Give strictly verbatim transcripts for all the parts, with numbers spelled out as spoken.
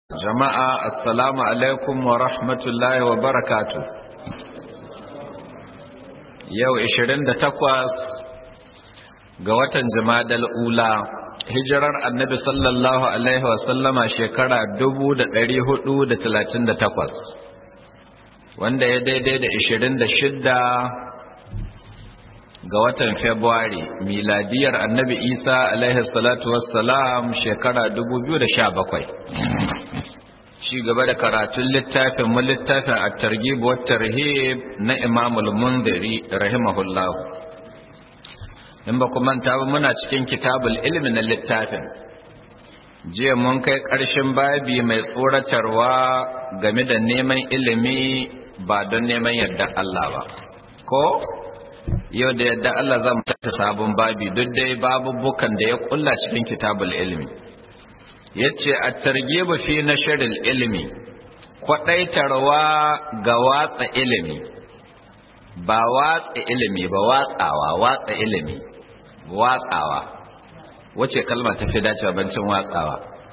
Jama'a assalamu alaikum wa rahmatullahi wa barakatuh. Yau ishirin da takwas ga watan Jumadal Ula, hijirar Annabi sallallahu alaihi wa sallama shekara dubu da ɗari hudu da talatin da takwas, wanda ya daidai da ishirin da shidda ga watan Februari, miladiyar Annabi Isa alaihi salatu wassalam shekara dubu biyu da sha bakwai. Ci gaba da karatun littafin mu littafin at-targhib wa tarhib na Imam al-Mundhiri rahimahullah. In ba ku manta ba muna cikin kitabul ilmi na littafin. Jiya mun kai ƙarshen babi mai tsoratarwa game da neman ilimi ba don neman yadda Allah ba. Ko yau da yadda Allah zan tatta sabon babi duk dai babubukan da ya kulla cikin kitabul ilmi. Yace at-targhib fi nashr al-ilmi, kwadaitarwa ga watsa ilimi, ba watsa ilimi ba watsawa, watsa ilimi, watsawa. Wace kalma ta fi dacewa bancin watsawa?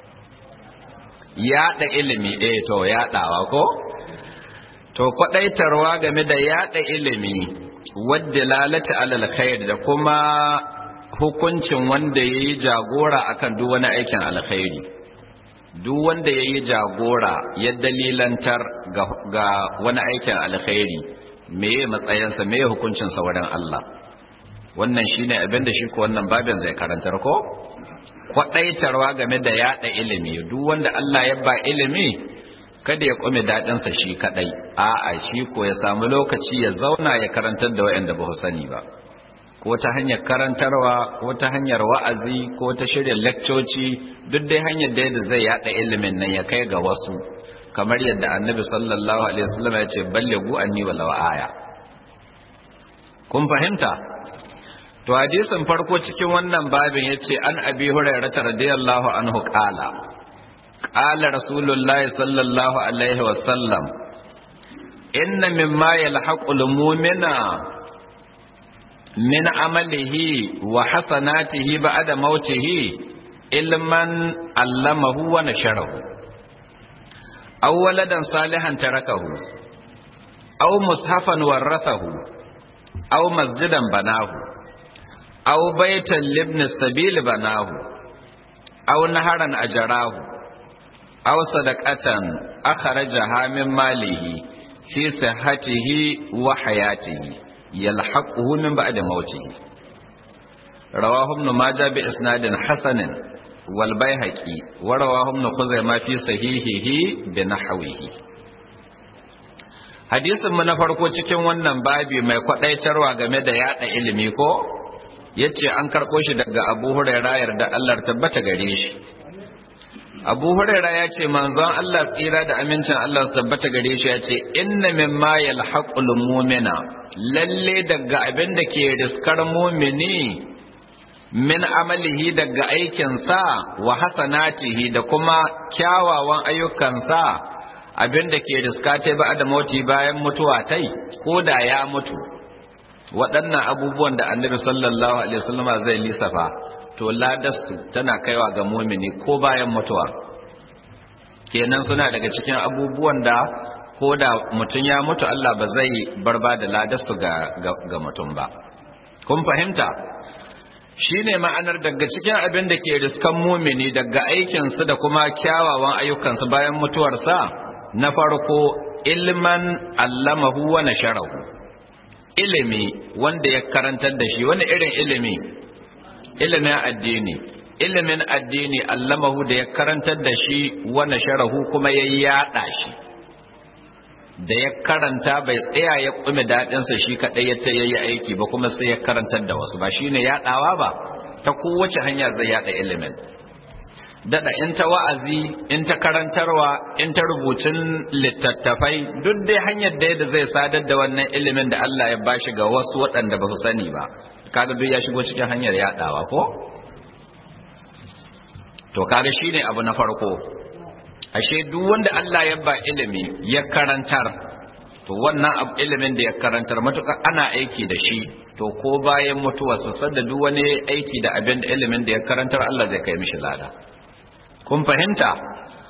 Yada ilimi, eh to yadawa ko? To kwadaitarwa game da yada ilimi, wadda lalata alal khair da kuma hukuncin wanda ya yi jagora akan duk wani aikin alkhairi, duk wanda ya yi jagora ya dalilantar ga, ga wani aikin alkhairi, meye matsayinsa, meye hukuncinsa wurin Allah. Wannan shi ne abin da shi ko wannan babin zai karantar ko? Kwaɗaitarwa game da yaɗa ilimi, duk wanda Allah ya ba ilimi, kada ya ƙume daɗinsa shi kaɗai, a'a shi ko ya samu lokaci ya zauna ya karantar da waɗanda ba su sani ba. Ko ta hanyar karantarwa, ko ta hanyar wa'azi, ko ta shirya lekcoci, duk dai hanyar da yadda zai yada ilimin nan ya kai ga wasu, kamar yadda annabi sallallahu alaihi wasallam ya ce ballighu anni walau aya. Kun fahimta? To hadisin farko cikin wannan babin yace an abi hurairah radiyallahu anhu qala qala rasulullahi sallallahu alaihi wasallam inna mimma yalhaqul mu'mina min amalihi wa hasanatihi ba'da mautihi ilman allamahu wa nasharahu aw waladan salihan tarakahu aw mushafan warathahu aw masjidan banahu aw baytan libni sabil banahu aw naharan ajarahu aw sadaqatan akhrajaha min malihi fi sihhatihi wa hayatihi يلحقه من بعد موته. رواه ابن ماجه بإسناد حسن والبيهقي ورواه ابن خزيمة في صحيحه بنحوه. hadisin mu na farko cikin wannan babi mai kwadaitarwa game da yada ilimi ko yace an karko shi daga Abu Hurairah yarda Allah tabbata gare shi. Abu Hurairah ya ce manzon Allah tsira da amincin Allah su tabbata gare shi ya ce inna mimma yalhaqul mu'mina, lalle daga abin da ke riskar mu'mini min amalihi daga aikinsa wa hasanatihi da kuma kyawawan ayyukansa, abin da ke riska ta ba da mauti bayan mutuwa tai ko da ya mutu. Waɗannan abubuwan da Annabi sallallahu alaihi wasallama zai lissafa to ladarsu tana kaiwa ga mumini ko bayan mutuwa. Kenan suna daga cikin abubuwan da ko da mutum ya mutu Allah ba zai barba da ladarsu ga, ga, ga mutum ba. Kun fahimta? Shi ne ma'anar daga cikin abin da ke riskan mumini daga aikinsu da kuma kyawawan ayyukansu bayan mutuwarsa, na farko ilman allamahu wa nasharahu, ilimi wanda ya karantar da shi. Wani irin ilimi? Ilimin addini, ilimin addini allamahu da ya karantar da shi wa nasharahu kuma ya yada shi, da ya karanta bai tsaya ya kume daɗinsa shi kaɗai ya ta yayi aiki ba, kuma sai ya karantar da wasu. Ba shine yaɗawa ba, ta kowace hanya zai yada ilimin. Daɗa in ta wa'azi, in ta karantarwa, in ta rubutun littattafai, duk dai hanyar da yadda zai sadar da wannan ilimin da Allah ya bashi ga wasu waɗanda ba su sani ba, kaga duk ya shigo cikin hanyar yadawa ko? To kaga shine abu na farko. Ashe duk wanda Allah ya ba ilimi ya karantar, to wannan abu ilimin da ya karantar matuƙa ana aiki da shi, to ko bayan mutuwarsa sadda duk wani aiki da abin da ilimin da ya karantar Allah zai kai mishi lada. Kun fahimta?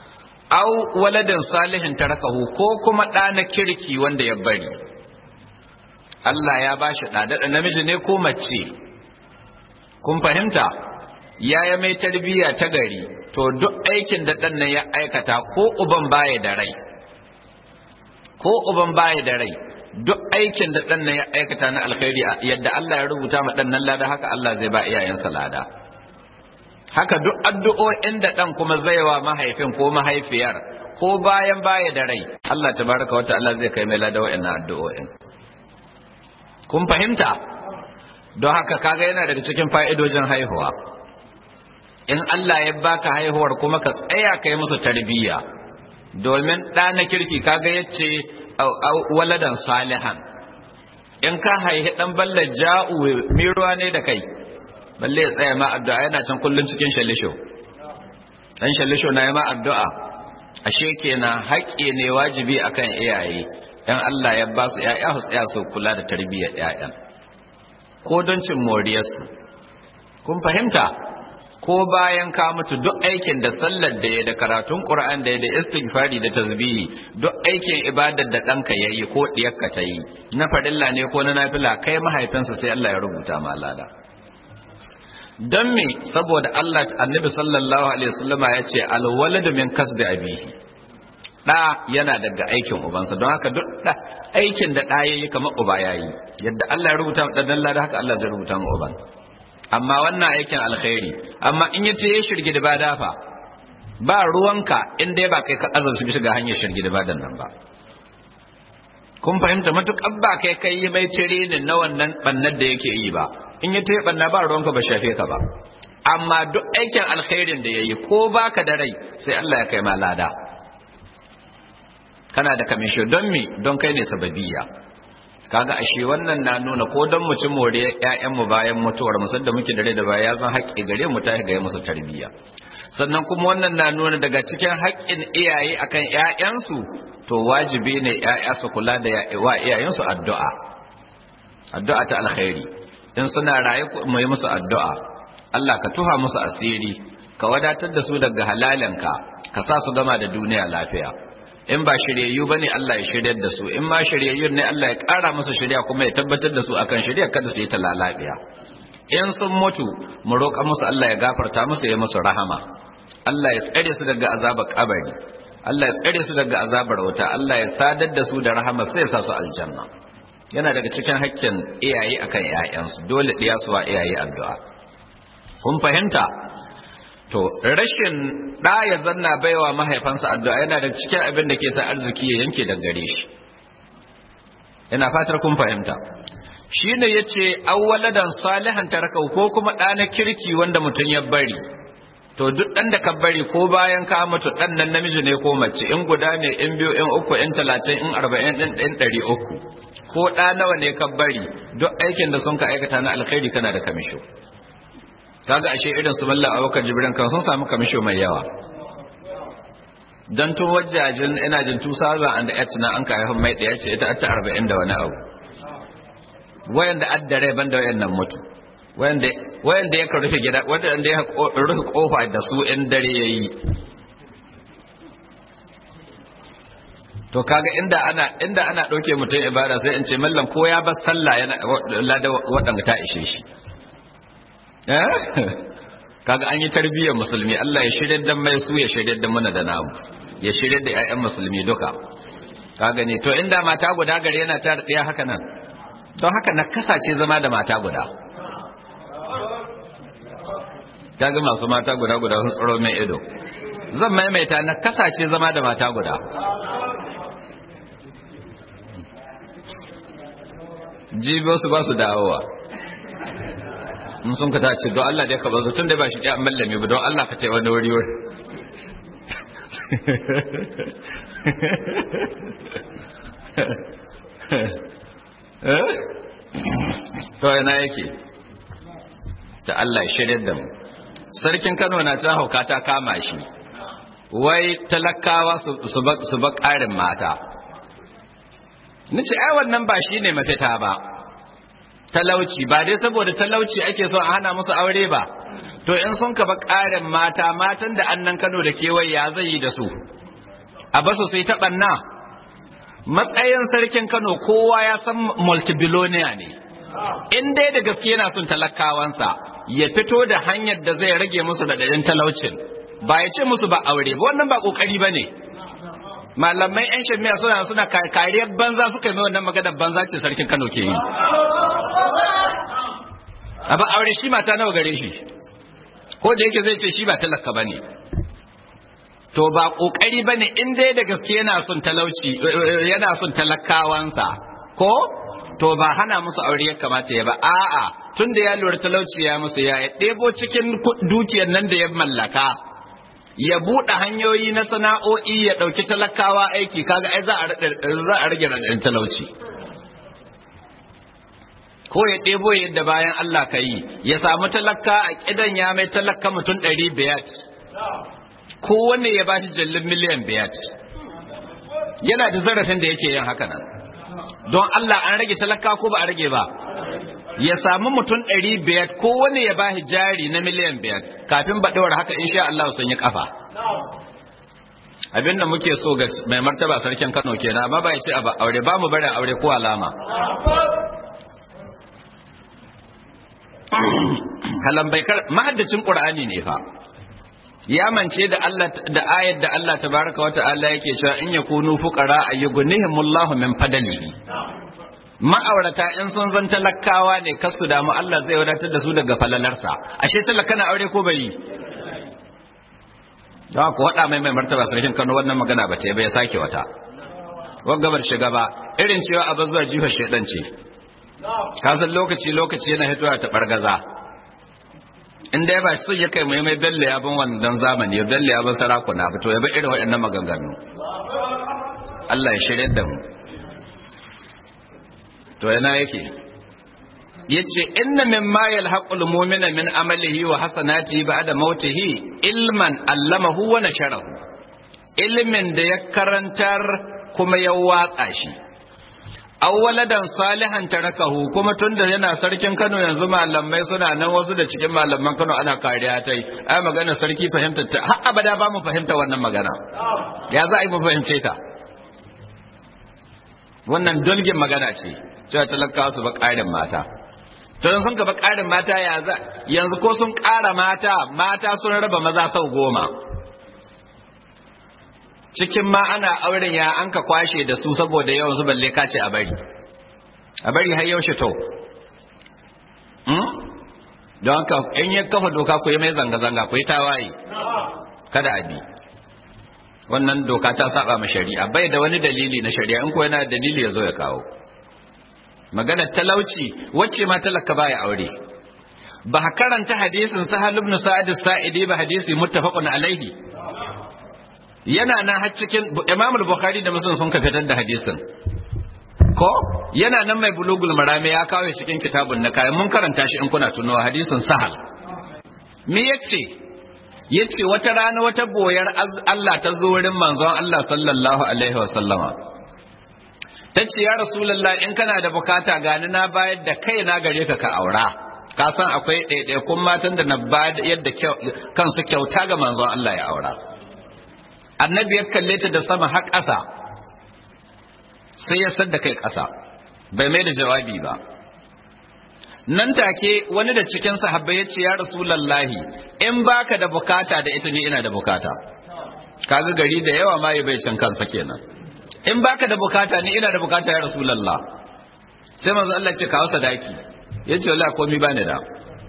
au waladin salihin tarakahu ko kuma ɗa na kirki wanda ya bari Allah ya bashi ɗa da namiji ne ko mace kun fahimta yaya mai tarbiyya ta gari to duk aikin da ɗan nan ya aikata ko uban baya da rai ko uban baya da rai duk aikin da ɗan nan ya aikata na alkhairi yadda Allah ya rubuta ma ɗan nan lada haka Allah zai ba iyayensa lada haka duk addu'o'in da ɗan kuma zai wa mahaifin ko mahaifiyar ko bayan baya da rai Allah tabaraka wa ta'ala zai kai mai lada wa'annan addu'o'in kun fahimta don haka kaga yana daga cikin fa'idojin haihuwa in Allah ya baka haihuwar kuma ka tsaya kai musu tarbiyya domin ɗa na kirki kaga yace waladan salihan in ka haihi ɗan ballar ja'u miruwa ne da kai balle ya tsaya ma addu'a yana can kullun cikin shallisho dan shallisho na yi ma addu'a ashe kenan haƙƙi ne wajibi akan iyaye dan Allah ya ba su ƴaƴa su tsaya su kula da tarbiyyar ƴaƴan ko don cin moriyarsu kun fahimta ko bayan ka mutu duk aikin da sallar da ya da karatun Qur'an da ya da istighfari da tasbihi duk aikin ibadar da ɗanka yayi ko diyarka ta yi na farilla ne ko na nafila kai mahaifinsa sai Allah ya rubuta ma lada don me saboda Allah annabi sallallahu alaihi wasallama ya ce alwaladu min kasbi abihi da yana daga aikin ubansa don haka duk da aikin da da yayi kamar uba yayi yadda Allah ya rubuta da dan lada haka Allah zai rubuta ma uban amma wannan aikin alkhairi amma in yace ya shirgi da bada fa ba ruwanka in dai ba kai ka azza su shiga hanyar shirgi da badan nan ba kun fahimta matuƙar ba kai kai mai tire ne na wannan bannar da yake yi ba in ya taɓa na ba ruwanka ba shafe ka ba amma duk aikin alkhairin da yayi ko baka da rai sai Allah ya kai ma lada kana da kamisho don me don kai ne sababiyya kaga ashe wannan na nuna ko don mu ci more ƴaƴan mu bayan mutuwar mu sanda muke da rai da baya ya zan haƙƙi gare mu ta ga musu tarbiyya sannan kuma wannan na nuna daga cikin haƙƙin iyaye akan ƴaƴansu to wajibi ne ƴaƴa su kula da wa iyayensu addu'a addu'a ta alkhairi in suna raye mu yi musu addu'a Allah ka tuha musu asiri ka wadatar da su daga halalinka ka sa su gama da duniya lafiya in ba shiryayyu bane Allah ya shiryar da su in ma shiryayyun ne Allah ya ƙara musu shirya kuma ya tabbatar da su akan shirya kada su yi ta lalabiya in sun mutu mu roƙa musu Allah ya gafarta musu ya musu rahama Allah ya tsare su daga azabar kabari Allah ya tsare su daga azabar wuta Allah ya sadar da su da rahama sai ya sa su aljanna yana daga cikin hakkin iyaye akan ƴaƴansu dole ɗiya su wa iyaye addu'a kun fahimta to rashin ɗa ya zanna baiwa mahaifansa addu'a yana daga cikin abin da ke sa arziki ya yanke daga gare shi ina fatar kun fahimta shine yace awwaladan salihan taraka ko kuma ɗa na kirki wanda mutum ya bari to duk ɗan da ka bari ko bayan ka mutu ɗan nan namiji ne ko mace in guda ne in biyu in uku in talatin in arba'in ɗin ɗin ɗari uku ko ɗa nawa ne ka bari duk aikin da sun ka aikata na alkhairi kana da kamisho kaga ashe irin su mallan abokan jibrin kan sun samu kamisho mai yawa dan tun wajajin ina jin two thousand eight na an kai mai da yace ita ta arba'in da wani abu wayanda addare banda wayannan mutu wayanda wayanda ya rufe gida wanda ya rufe kofa da su in dare yayi to kaga inda ana inda ana dauke mutum ibada sai in ce mallan ko ya bar sallah yana lada wadanda ta ishe shi eh kaga an yi tarbiyyar musulmi Allah ya shirye da mai su ya shirye da mana da namu ya shirye da ƴaƴan musulmi duka kaga ne to inda mata guda gare yana ta da haka nan don haka na kasace zama da mata guda kaga masu mata guda guda sun tsoro mai ido zan maimaita na kasace zama da mata guda jibo su ba su dawowa in sun ka tace don Allah dai ka bazo tun da ba shi ɗaya mallami ba don Allah ka ce wani wuri wuri to yana yake ta Allah ya shirya da mu sarkin Kano na ta hauka ta kama shi wai talakawa su ba ƙarin mata nace ai wannan ba shine mafita ba talauci ba dai saboda talauci ake so a hana musu aure ba to in sun ka ba ƙarin mata matan da annan Kano da kewaye ya zai yi da su a basu sai ta banna. Matsayin sarkin Kano kowa ya san multibillionaire ne, in dai da gaske yana son talakawansa ya fito da hanyar da zai rage musu da dadin talaucin, ba ya ce musu ba aure ba, wannan ba kokari bane. Malamai yan shamiya suna suna kariyar banza suka yi wannan magana banza ce sarkin Kano ke yi. Aba aure shi mata nawa gare shi, ko da yake zai ce shi ba talaka bane. To ba kokari bane in dai da gaske yana son talauci yana son talakawansa ko to ba hana musu aure ya kamata ya ba, a'a tunda ya lura talauci ya musu ya ɗebo cikin dukiyar nan da ya mallaka ya buɗe hanyoyi na sana'o'i ya ɗauki talakawa aiki, kaga ai za a rage raɗaɗin talauci. Ko ya ɗebo yadda bayan Allah ka yi ya samu talaka a ƙidan ya mai talaka mutum ɗari biyar, kowanne ya ba shi jallin miliyan biyar. Yana da zarafin da yake yin haka nan. Don Allah an rage talaka ko ba a rage ba? Ya samu mutum ɗari biyar kowanne ya ba shi jari na miliyan biyar, kafin baɗewar haka insha Allah sun yi kafa. Abin da muke so ga mai martaba sarkin Kano kenan, amma ba ya ce a ba aure, ba mu bari aure ko alama. Kalan bai kar mahaddacin Qur'ani ne fa. Ya mance da Allah da ayar da Allah tabaraka wa ta'ala yake cewa in yakunu fuqara ayyughnihimullahu min fadlihi. Ma'aurata in sun zan talakawa ne kasu damu Allah zai wadatar da su daga falalarsa. Ashe talaka na aure ko bai? Da ku wada mai mai martaba sarkin Kano wannan magana ba ta ba ya sake wata. Waggabar shiga ba irin cewa abin zuwa jifa shedan ce. Kasan lokaci lokaci yana hitowa ta bargaza. In dai ba su ya kai mai mai belle ya bin wannan zamani, belle ya bin sarakuna fito ya bi irin waɗannan maganganu. Allah ya shirye da mu. To yana yake yace inna mimma yalhaqul mu'mina min amalihi wa hasanatihi ba'da mautihi ilman allamahu wa nasharahu. Ilmin da ya karantar kuma ya watsa shi. Awwaladan salihan tarakahu, kuma tunda yana sarkin Kano yanzu malamai suna nan, wasu da cikin malaman Kano ana kariya tai. Ai magana sarki fahimta ta har abada ba mu fahimta wannan magana. Ya za a yi mu fahimce ta? Wannan dolgin magana ce. Cewa talakawa su ba ƙarin mata. To sun ka ba ƙarin mata ya za yanzu ko sun ƙara mata, mata sun raba maza sau goma. Cikin ma ana auren ya an ka kwashe da su saboda yawan su balle ka ce a bari. A bari har yaushe to. Hmm? Don haka in ya kafa doka ku yi mai zanga-zanga ku yi tawaye. Kada a bi. Wannan doka ta saba ma shari'a, bai da wani dalili na shari'a, in ko yana da dalili ya zo ya kawo. Maganar talauci wacce ma talaka baya aure. Ba karanta hadisin Sahal ibn Sa'id as-Sa'idi ba, hadisi muttafaqun alaihi. Yana nan har cikin Imam al-Bukhari da Muslim sun ka fitar da hadisin. Ko yana nan mai bulugul marami ya kawo cikin kitabun na kai, mun karanta shi in kuna tunawa hadisin Sahal. Me yace? Yace wata rana wata boyar Allah ta zo wurin manzon Allah sallallahu alaihi wa sallama. Tace ya Rasulullah in kana da bukata gani na bayar da kai na gare ka ka aura. Ka san akwai ɗaiɗaikun matan da na bayar yadda kansu kyauta ga manzon Allah ya aura. Annabi ya kalle ta da sama har ƙasa, sai ya sadda kai ƙasa, bai mai da jawabi ba. Nan take wani da cikin sahabbai ya ce ya Rasulullahi in baka da bukata da ita ne ina da bukata. Kaga gari da yawa ma ya bai cin kansa kenan. In baka da bukata ni ina da bukata ya Rasulullah. Sai manzo Allah ce kawo sadaki. Yace wallahi komai bani da.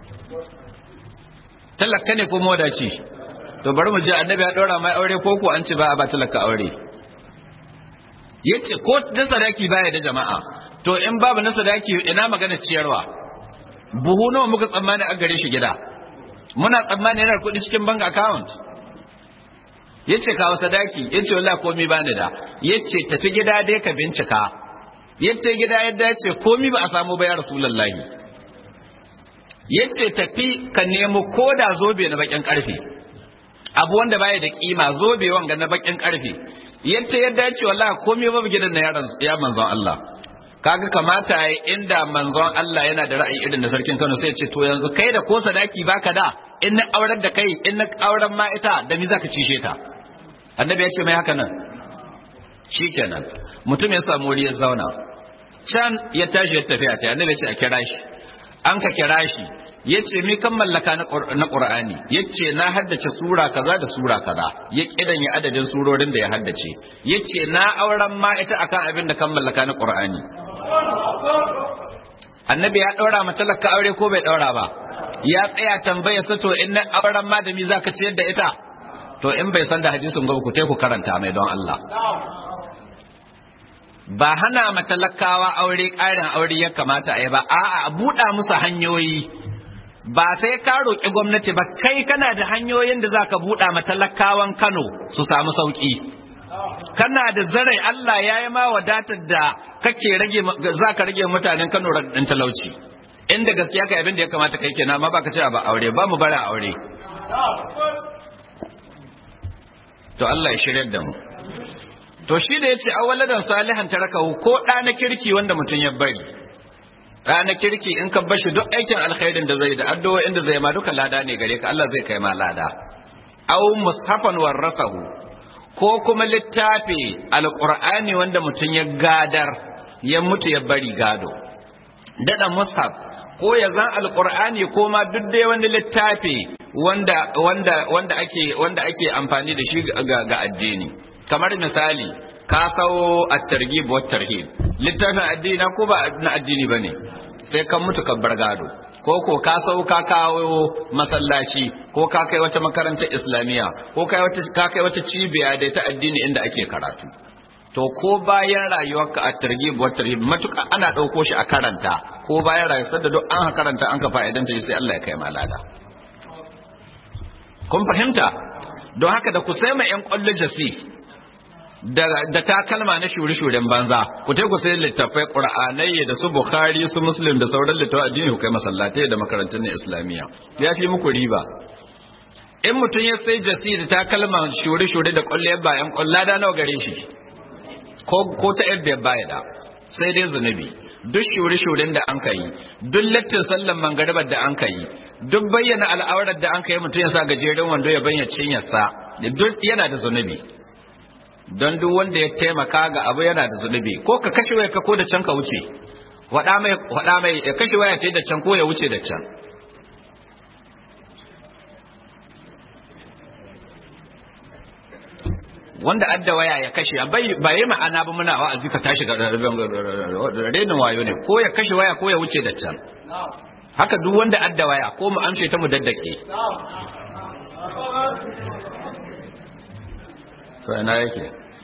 Talaka ne ko modaci? To bari mu je annabi ya dora mai aure ko ko an ci ba a ba talaka aure. Yace ko da sadaki baya da jama'a. To in babu na sadaki ina magana ciyarwa? Buhu nawa muka tsammani a gare shi gida? Muna tsammani yana kuɗi cikin bank account. Yace kawo sadaki, yace wallahi komai bani da. Yace tafi gida dai ka bincika. Yace gida yadda yace komai ba a samu ba ya Rasulullahi. Yace tafi ka nemo koda zobe na bakin karfe. Abu wanda baya da kima, zobe wanga na bakin karfe. Yace yadda yace wallahi komai babu gidan na yaran ya manzon Allah. Kaga kamata yayi inda manzon Allah yana da ra'ayi irin da sarkin Kano sai ya ce to yanzu kai da ko sadaki baka da, in na aurar da kai in na auren ma ita da ni zaka cishe ta. Annabi ya ce mai haka nan. shikenan mutum ya samu wuri ya zauna can ya tashi ya tafi a ta annabi ya ce a kira shi an ka kira shi yace mi kan mallaka na Qur'ani yace na haddace sura kaza da sura kaza ya kidan ya adadin surorin da ya haddace yace na auren ma ita akan abin da kan mallaka na Qur'ani annabi ya daura mata talaka aure ko bai daura ba ya tsaya tambaya sa to in na auren ma da mi zaka ciyar da ita to in bai san da hadisin gobe ku tai ku karanta mai don Allah ba hana matalakawa aure ƙarin aure ya kamata a yi ba a'a a buɗa musu hanyoyi ba sai ka roƙi gwamnati ba kai kana da hanyoyin da zaka buɗa matalakawan Kano su samu sauƙi kana da zarai Allah ya yi ma wadatar da kake rage zaka rage mutanen Kano radin talauci inda gaskiya kai abin da ya kamata kai kenan amma baka ce ba aure ba mu bara aure to Allah ya shirye da mu to shi da yace awwaladan salihan tarakahu ko da na kirki wanda mutun ya bari da na kirki in ka bashi duk aikin alkhairin da zai da addu'o'in da zai ma duka lada ne gare ka Allah zai kai ma lada aw mushafan warathahu ko kuma littafi alqur'ani wanda mutun ya gadar ya mutu ya bari gado dada mushaf ko ya zan alqur'ani ko ma duk dai wani littafi wanda wanda wanda ake wanda ake amfani da shi ga addini kamar misali ka sawo at-targhib wa tarhib littafin addini ko ba na addini bane sai kan mutu ka bar gado ko ko ka sawo ka kawo masallaci ko ka kai wata makarantar islamiya ko kai wata ka kai wata cibiya da ta addini inda ake karatu to ko bayan rayuwarka at-targhib wa tarhib matuka ana dauko shi a karanta ko bayan rayuwar da duk an karanta an ka fa'idanta sai Allah ya kai malada kun fahimta don haka da ku sai ma yan kwallo jasi da da takalma na shure-shuren banza ku tai ku sai littafai qur'anai da su bukhari su muslim da sauran littafai addini ku kai masallatai da makarantun islamiyya ya fi muku riba in mutun ya sai jasi da takalma shure-shure da kwalle bayan kwallada nawa gare shi ko ko ta yadda baya da sai dai zunubi duk shure-shuren da an kai duk lattin sallan mangaribar da an kai duk bayyana al'aurar da an kai mutun ya sa gajeren wando ya bayyana cinyarsa duk yana da zunubi don duk wanda ya taimaka ga abu yana da zunubi ko ka kashe waya ka ko da can ka wuce wada mai wada mai ya kashe waya ce da can ko ya wuce da can wanda adda waya ya kashe bai bai ma'ana ba muna wa'azi ka tashi ga renin wayo ne ko ya kashe waya ko ya wuce da can haka duk wanda adda waya ko mu amshe ta mu daddake to ina yake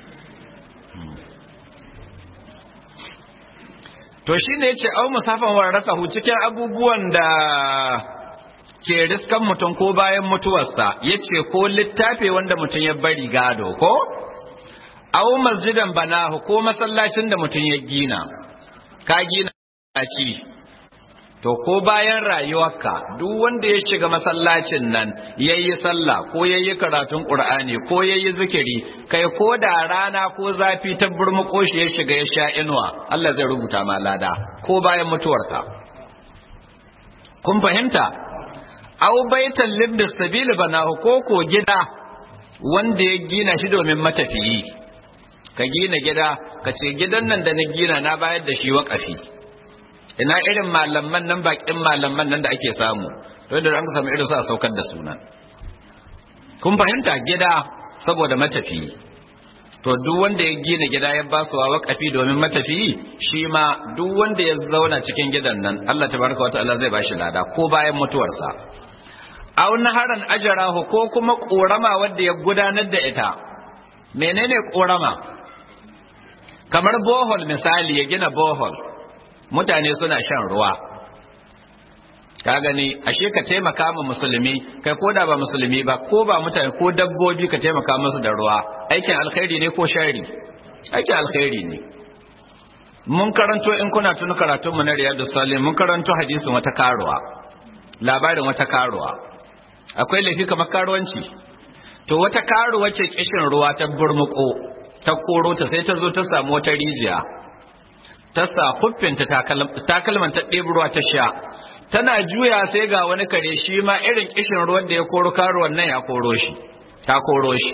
to shine yace au musafan warasahu cikin abubuwan da ke riskan mutum ko bayan mutuwarsa yace ko littafi wanda mutum ya bari gado ko au masjidan banahu ko masallacin da mutum ya gina ka gina ci to ko bayan rayuwarka duk wanda ya shiga masallacin nan yayi sallah ko yayi karatun qur'ani ko yayi zikiri kai ko da rana ko zafi ta burmuko shi ya shiga ya sha inuwa Allah zai rubuta ma lada ko bayan mutuwarka kun fahimta aw baitan libdis sabil banahu ko ko gida wanda ya gina shi domin matafiyi ka gina gida ka ce gidan nan da na gina na bayar da shi waƙafi ina irin malaman nan bakin malaman nan da ake samu to da an samu irin su a saukar da sunan kun fahimta gida saboda matafiyi to duk wanda ya gina gida ya ba su waƙafi domin matafiyi shi ma duk wanda ya zauna cikin gidan nan Allah tabaraka wataala zai bashi lada ko bayan mutuwarsa aw naharan ajrahu ko kuma korama wanda ya gudanar da ita menene korama kamar bohol misali ya gina bohol mutane suna shan ruwa ka gani ashe ka taimaka ma musulmi kai ko da ba musulmi ba ko ba mutane ko dabbobi ka taimaka musu da ruwa aikin alkhairi ne ko shari aikin alkhairi ne mun karanto in kuna tuna karatun mu na riyadus salihin mun karanto hadisin wata karuwa labarin wata karuwa akwai laifi kamar karuwanci to wata karuwa ce kishin ruwa ta burmuko ta koro ta sai ta zo ta samu wata rijiya ta sa huffinta takalman ta ɗebi ruwa ta sha tana juya sai ga wani kare shi ma irin kishin ruwan da ya koro karuwan nan ya koro shi ta koro shi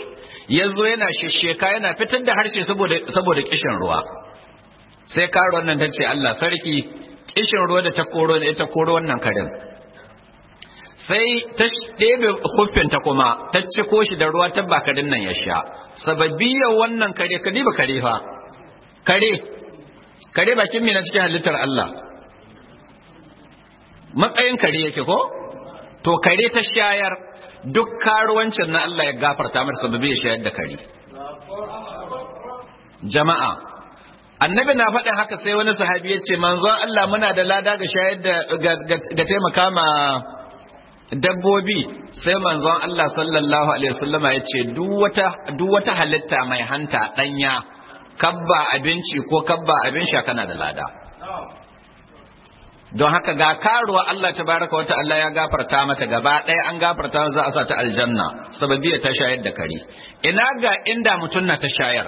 yazo yana shisheka yana fitar da harshe saboda saboda kishin ruwa sai karuwan nan tace Allah sarki kishin ruwa da ta koro ne ta koro wannan karin sai ta ɗebe kuffinta kuma ta ciko shi da ruwa ta bakarin nan ya sha sababiyar wannan kare kadi ba kare fa kare kare bakin mina cikin halittar Allah matsayin kare yake ko to kare ta shayar duk karuwancin na Allah ya gafarta mata sababiyar shayar da kare jama'a annabi na faɗin haka sai wani sahabi ya ce manzon Allah muna da lada ga shayar da ga taimaka ma dabbobi sai manzon Allah sallallahu alaihi wasallama ya ce duk wata halitta mai hanta danya kabba abinci ko kabba abin sha kana da lada don haka ga karuwa Allah tabaraka wa ta'ala ya gafarta mata gaba ɗaya an gafarta za a sa ta aljanna sababiya ta shayar da kare ina ga inda mutum na ta shayar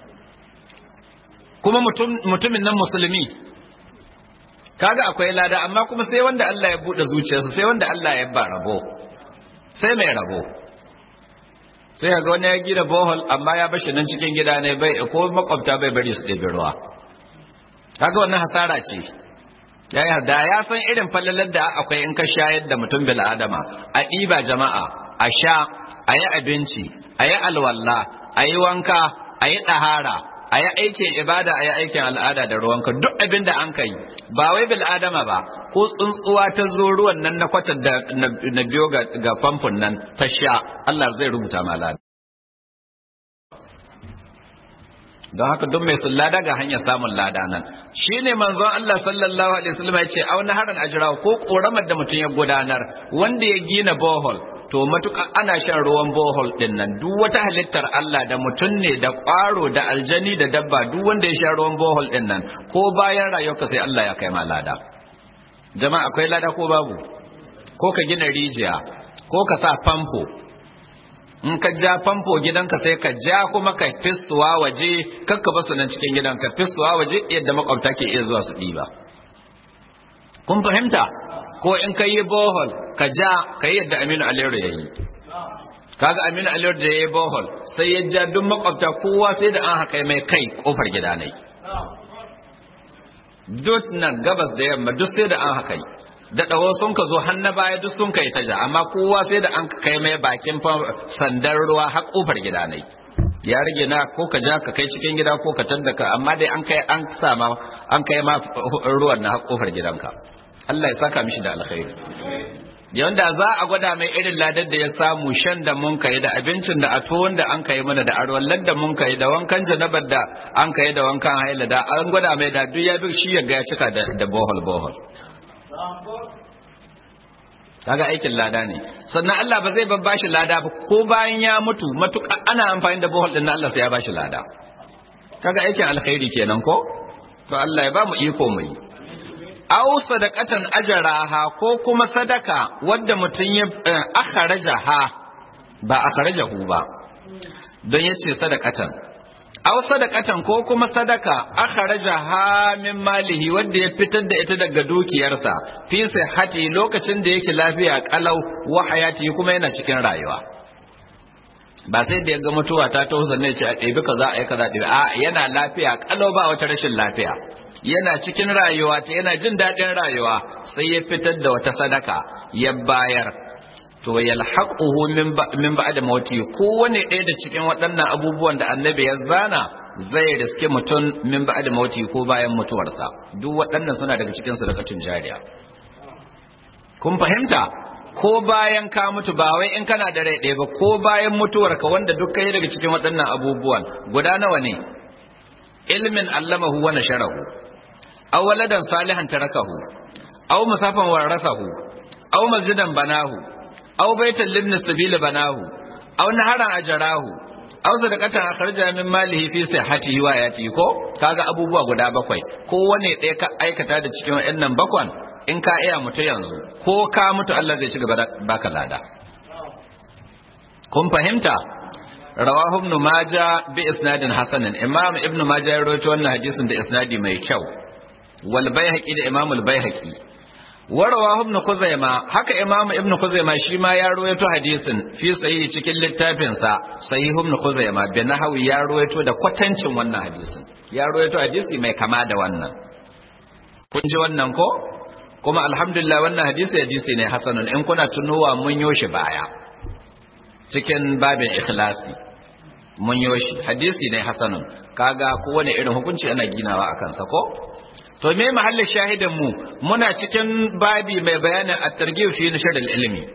kuma mutum mutumin nan musulmi kaga akwai lada amma kuma sai wanda Allah ya bude zuciyarsa sai wanda Allah ya ba rabo sai mai rabo sai ga wani ya gida bohol amma ya bashi nan cikin gida ne bai ko makwabta bai bari su ɗebi ruwa kaga wannan hasara ce ya yarda ya san irin fallalar da akwai in ka shayar da mutum bil adama a ɗiba jama'a a sha a yi abinci a yi alwala a yi wanka a yi ɗahara a yi aikin ibada a yi aikin al'ada da ruwanka duk abin da an ka yi ba wai bil adama ba ko tsuntsuwa ta zo ruwan nan na kwatar da na biyo ga famfon nan ta sha Allah zai rubuta ma lada don haka duk mai sun lada ga hanyar samun lada nan shine manzon Allah sallallahu alaihi wasallam ya ce au naharan ajra ko koramar da mutum ya gudanar wanda ya gina bohol to matuƙa ana shan ruwan bohol din nan duk wata halittar Allah da mutum ne da ƙwaro da aljani da dabba duk wanda ya sha ruwan bohol din nan ko bayan rayuwarka sai Allah ya kai ma lada jama'a akwai lada ko babu ko ka gina rijiya ko ka sa famfo in ka ja famfo gidanka sai ka ja kuma ka fissuwa waje kakka basu nan cikin gidanka fissuwa waje yadda makwabta ke iya zuwa su ɗiba kun fahimta ko in ka yi bohol ka ja ka yi yadda Aminu Aliyu ya yi kaga Aminu Aliyu da ya yi bohol sai ya ja duk makwabta kowa sai da an haka mai kai kofar gida ne duk nan gabas da yamma duk sai da an haka da dawo sun ka zo har na baya duk sun kai ta ja amma kowa sai da an kai mai bakin sandar ruwa har kofar gida ne ya rage na ko ka ja ka kai cikin gida ko ka tanda ka amma dai an kai an sama an kai ma ruwan na har kofar gidanka Allah ya saka mishi da alkhairi yanda za a gwada mai irin ladar da ya samu shan da mun kai da abincin da atuwon da an kai mana da arwallan da mun kai da wankan janabar da an kai da wankan haila da an gwada mai da duk ya bi shi ya ga ya cika da, da bohol bohol kaga aikin lada ne sannan Allah ba zai babba shi lada ba ko bayan ya mutu matuƙa ana amfani da bohol din Allah sai ya bashi lada kaga aikin alkhairi kenan ko to Allah ya ba mu iko mu yi aw sadaqatan ajraha ko kuma sadaka wanda mutun ya akharajaha ba akharajahu ba don yace sadaqatan aw sadaqatan ko kuma sadaka akharajaha min malihi wanda ya fitar da ita daga dukiyarsa fi sihhati lokacin da yake lafiya kalau wa hayati kuma yana cikin rayuwa ba sai da ya ga mutuwa ta taho sannan ya ce a ɗebi kaza a yi kaza ɗebi a yana lafiya kalau ba wata rashin lafiya yana cikin rayuwa ta yana jin daɗin rayuwa sai ya fitar da wata sadaka ya bayar to yalhaquhu min ba'da mauti kowane ɗaya da cikin waɗannan abubuwan da annabi ya zana zai riske mutum min ba'da mauti ko bayan mutuwarsa duk waɗannan suna daga cikin sadakatun jariya kun fahimta ko bayan ka mutu ba wai in kana da rai ɗaya ba ko bayan mutuwarka wanda duk kai daga cikin waɗannan abubuwan guda nawa ne ilmin allamahu wa nasharahu aw waladan salihan tarakahu aw musafan warasahu aw masjidan banahu aw baitan libni sabila banahu aw naharan ajrahu aw sadaqatan akhraja min malihi fi sihhatihi wa yati ko kaga abubuwa guda bakwai ko wane ɗaya ka aikata da cikin wayannan bakwan in ka iya mutu yanzu ko ka mutu Allah zai ci gaba da baka lada kun fahimta rawahu ibn majah bi isnadin hasanin imam ibn majah ya rawaito wannan hadisin da isnadi mai kyau wal baihaqi da imam al baihaqi warawa ibn Khuzaima haka Imam ibn Khuzaima shi ma ya rawaito hadisin fi sahihi cikin littafin sa sahih ibn Khuzaima bi nahwi ya rawaito da kwatancin wannan hadisin ya rawaito hadisi mai kama da wannan kun ji wannan ko kuma alhamdulillah wannan hadisi hadisi ne hasanun in kuna tunowa mun yoshi baya cikin babin ikhlasi mun yoshi hadisi ne hasanun kaga kowane irin hukunci ana ginawa akan sa ko to me mahallin shahidan mu muna cikin babi mai bayanin at-targhib fi nashr al-ilmi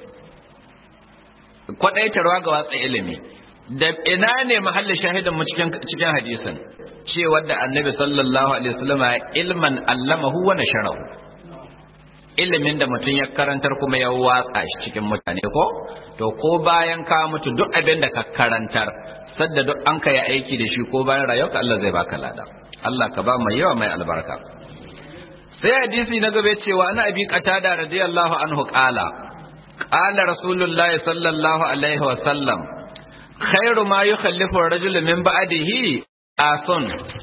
kwadaitarwa ga watsa ilimi da ina ne mahallin shahidan mu cikin cikin hadisin cewa da annabi sallallahu alaihi wasallam ilman allamahu wa nasharahu ilimin da mutum ya karantar kuma ya watsa shi cikin mutane ko to ko bayan ka mutu duk abin da ka karantar sadda duk an ka yi aiki da shi ko bayan rayuwarka Allah zai baka lada Allah ka ba mai yawa mai albarka sai hadisi na gaba cewa ana abi qatada radiyallahu anhu qala qala rasulullahi sallallahu alaihi wa sallam khairu ma yukhallifu ar-rajulu min ba'dihi asun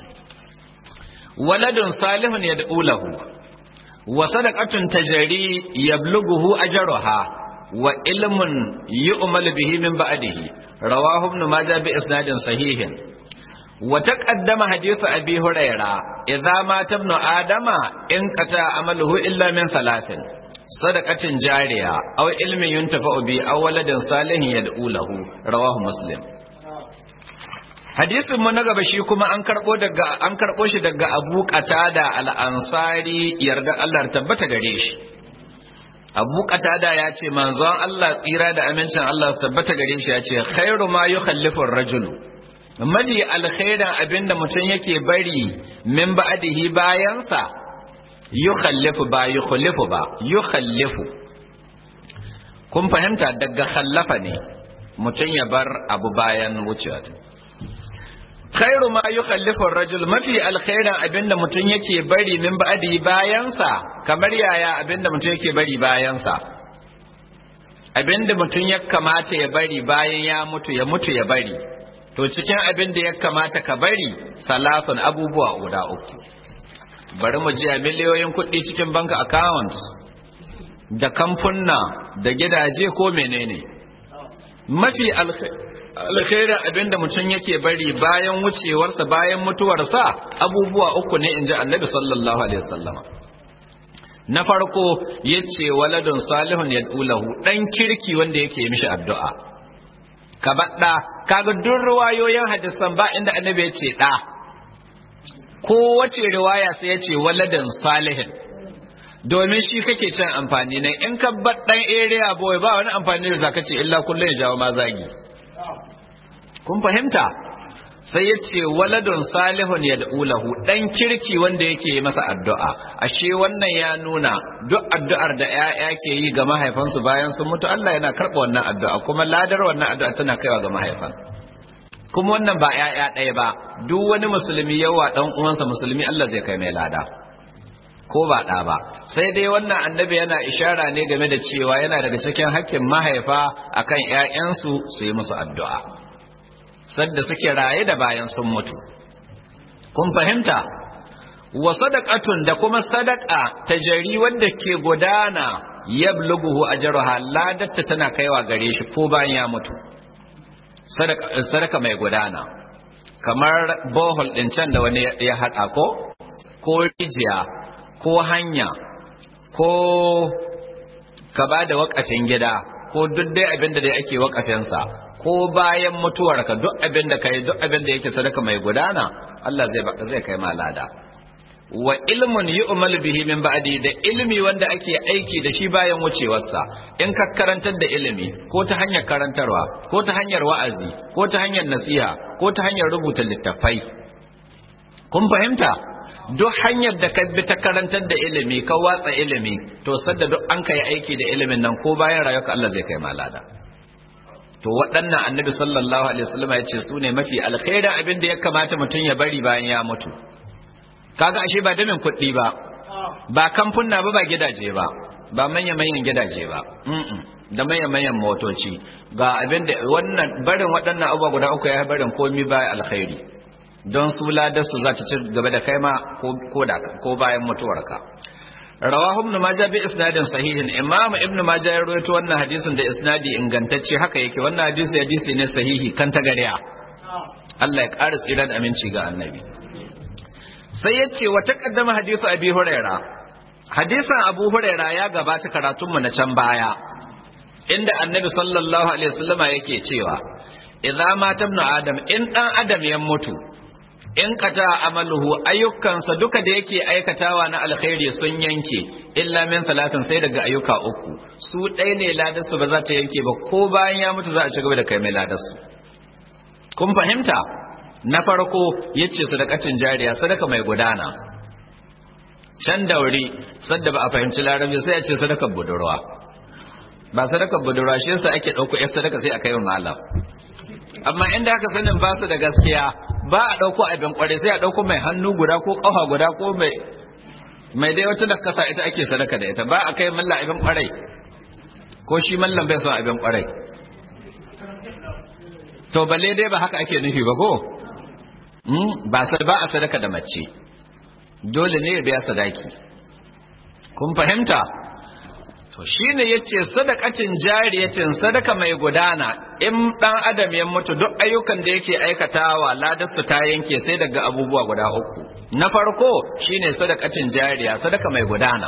waladun salihun yad'u lahu wa sadaqatun tajri yablughu ajruha wa ilmun yu'mal bihi min ba'dihi rawahu ibn majah bi isnadin sahihin wa taqaddama hadith abi hurayra idza mata ibn adama in qata amaluhu illa min thalathin sadaqatin jariya aw ilmin yuntafa'u bi aw waladin salihin yad'u lahu rawahu muslim hadisin mu na gaba shi kuma an karbo daga an karbo shi daga Abu Qatada al-Ansari yarda Allah tabbata gare shi Abu Qatada ya ce manzon Allah tsira da amincin Allah su tabbata gare shi ya ce khairu ma yukhallifu ar-rajulu mali alkhairan abinda mutum yake bari min ba'dihi bayansa yukhallifu ba yukhlifu ba yukhallifu kun fahimta daga khallafa ne mutum ya bar abu bayan wucewa khairu ma yukhallifu ar-rajul mafi alkhairan abinda mutum yake bari min ba'di bayansa kamar yaya abinda mutum yake bari bayansa abinda mutum ya kamata ya bari bayan ya mutu ya mutu ya bari to cikin abinda ya kamata ka bari salatun abubuwa guda uku bari mu ji miliyoyin kuɗi cikin bank account da kamfunna da gidaje ko menene mafi alkhairin abinda mutum yake bari bayan wucewarsa bayan mutuwarsa abubuwa uku ne inji annabi sallallahu alaihi wasallama na farko yace waladun salihun yad'ulahu dan kirki wanda yake mishi addu'a ka badda kaga duk riwayoyin hadisan ba inda annabi yace da ko wace riwaya sai yace waladun salihin domin shi kake cin amfani ne in ka bar dan area boy ba wani amfani da zaka ce illa kullun ya jawo ma zagi kun fahimta sai ya ce waladun salihun yad'ulahu dan kirki wanda yake masa addu'a ashe wannan ya nuna duk addu'ar da ƴaƴa ke yi ga mahaifansu bayan sun mutu Allah yana karɓa wannan addu'a kuma ladar wannan addu'a tana kaiwa ga mahaifan kuma wannan ba ƴaƴa ɗaya ba duk wani musulmi yawa dan uwansa musulmi Allah zai kai mai lada ko ba ɗa ba sai dai wannan annabi yana ishara ne game da cewa yana daga cikin hakkin mahaifa akan ƴaƴansu su yi musu addu'a sadda suke raye da bayan sun mutu kun fahimta wa sadaqatun da kuma sadaqa tajari wanda ke gudana yablughu ajruha ladatta tana kaiwa gare shi ko bayan ya mutu sadaqa sadaqa mai gudana kamar bohol din can da wani ya hada ko ko rijiya ko hanya ko ka ba da wakafin gida ko duk dai abin da dai ake wakafinsa ko bayan mutuwarka duk abin da kai duk abin da yake sadaka mai gudana Allah zai zai kai ma lada wa ilmun yu'mal bihi min ba'di da ilmi wanda ake aiki da shi bayan wucewarsa in ka karantar da ilimi ko ta hanyar karantarwa ko ta hanyar wa'azi ko ta hanyar nasiha ko ta hanyar rubuta littafai kun fahimta duk hanyar da ka bi ta karantar da ilimi ka watsa ilimi to sadda duk an kai aiki da ilimin nan ko bayan rayuwarka Allah zai kai ma lada to waɗannan annabi sallallahu alaihi wasallam ya ce su ne mafi alkhairin abin da ya kamata mutum ya bari bayan ya mutu kaga ashe ba damin kuɗi ba ba kamfunna ba ba gidaje ba ba manyan manyan gidaje ba da manyan manyan motoci ga abin da wannan barin waɗannan abubuwa guda uku ya barin komi ba alkhairi don su ladar su za ta ci gaba da kai ma ko da ko bayan mutuwarka rawahu ibn majah bi isnadin sahihin imam ibn majah ya rawaito wannan hadisin da isnadi ingantacce haka yake wannan hadisi hadisi ne sahihi kan ta gariya Allah ya ƙara tsira da aminci ga annabi sai yace wa taqaddama hadisu abi huraira hadisin abu huraira ya gabata karatun mu na can baya inda annabi sallallahu alaihi wasallama yake cewa idza mata ibn adam in dan adam ya mutu in kata amaluhu ayyukansa duka da yake aikatawa na alkhairi sun yanke illa min salatin sai daga ayyuka uku su ɗaya ne ladarsu ba za ta yanke ba ko bayan ya mutu za a ci gaba da kai mai ladarsu kun fahimta na farko yace sadakacin jariya sadaka mai gudana can dauri sadda ba a fahimci larabci sai ya ce sadakar budurwa ba sadakar budurwa shi yasa ake ɗauko yar sadaka sai a kai wa malam amma inda aka sanin ba su da gaskiya ba a ɗauko abin ƙware sai a ɗauko mai hannu guda ko ƙafa guda ko mai mai dai wata da kasa ita ake sadaka da ita ba a kai mallan abin ƙwarai ko shi mallan bai son abin ƙwarai to balle dai ba haka ake nufi ba ko ba ba a sadaka da mace dole ne ya biya sadaki kun fahimta to shine yace sadaqatin jariyacin sadaka mai gudana in dan adam ya mutu duk ayyukan da yake aikatawa ladarsu ta yanke sai daga abubuwa guda uku na farko shine sadaqatin jariya sadaka mai gudana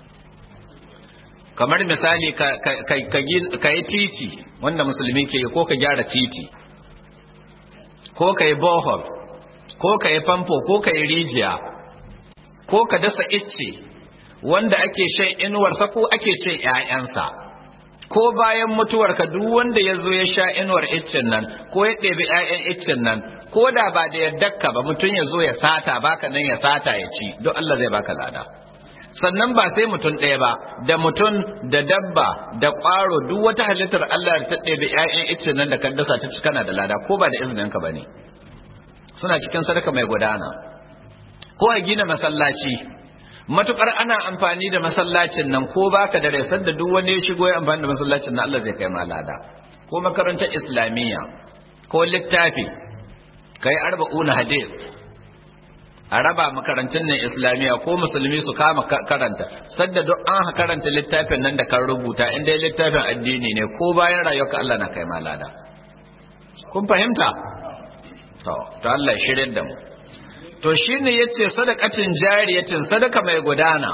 kamar misali ka ka yi titi wanda musulmi ke ko ka gyara titi ko ka yi bohol ko ka yi famfo ko ka yi rijiya ko ka dasa icce wanda ake shan inuwarsa ko ake ce ‘ya'yansa, ko bayan mutuwarka duk wanda ya zo ya sha inuwar iccen nan, ko ya ɗebi ‘ya'yan iccen nan, ko da ba da yardakka ba mutum ya zo ya sata baka nan ya sata ya ci, don Allah zai baka lada. Sannan ba sai mutum ɗaya ba, da mutum, da dabba, da ƙwaro duk wata halittar Allah da ta ɗebi ‘ya'yan iccen nan da kan dasa ta ci kana da lada, ko ba da izininka ba ne. Suna cikin sadaka mai gudana. Ko a gina masallaci, matukar ana amfani da masallacin nan ko baka da resar da duk wani ya shigo ya amfani da masallacin nan Allah zai kai malada ko makarantar islamiyya ko littafi kai arba'una hadith a raba makarantun nan islamiyya ko musulmi su kama karanta sadda duk an karanta littafin nan da kan rubuta inda littafin addini ne ko bayan rayuwarka Allah na kai malada kun fahimta to to Allah ya shirye da mu to shine yace sadaqatin jariyatin sadaka mai gudana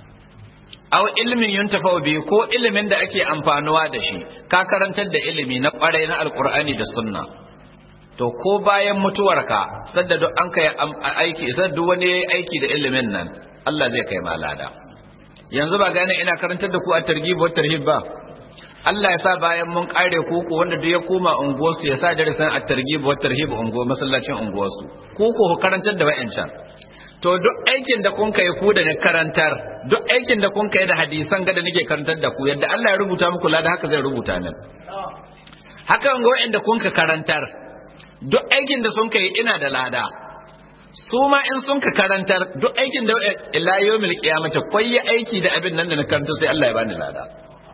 aw ilmin yuntafa bi ko ilimin da ake amfanuwa da shi ka karantar da ilimi na kwarai na alqur'ani da sunna to ko bayan mutuwarka sadda duk an kai aiki sadda duk wani aiki da ilimin nan Allah zai kai malada yanzu ba gane ina karantar da ku a targhib wa tarhib ba Allah ya sa bayan mun kare koko wanda duk ya koma unguwarsu ya sa darasin at-targhib wa tarhib ungo masallacin unguwarsu koko ku karantar da wayancan to duk aikin da kun kai ku da na karantar duk aikin da kun kai da hadisan ga da nake karantar da ku yadda Allah ya rubuta muku lada haka zai rubuta min haka ga wayanda kun ka karantar duk aikin da sun kai ina da lada su ma in sun ka karantar duk aikin da ila yawmil qiyamah koyi aiki da abin nan da na karanta sai Allah ya bani lada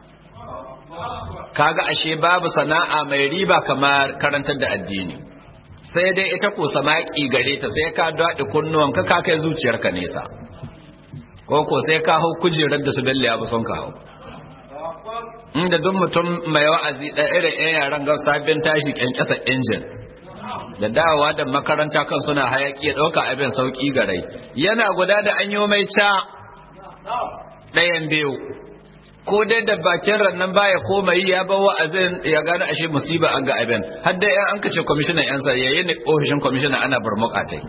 kaga ashe babu sana'a mai riba kamar karantar da addini sai dai ita ko samaki gare ta sai ka dade kunnuwan ka ka kai zuciyarka nesa ko ko sai ka hau kujerar da su dalle abu son ka hau inda duk mutum mai wa'azi da irin ɗan yaran ga sabbin tashi kyankyasa injin da dawowa da makaranta kan suna hayaki ya ɗauka abin sauki gare yana guda da an yi mai ca ɗayan biyu ko dai da bakin rannan baya komai ya ba wa'azin ya gane ashe musiba an ga abin har dai an kace commissioner yan sa yayin ne ofishin commissioner ana burmuka tai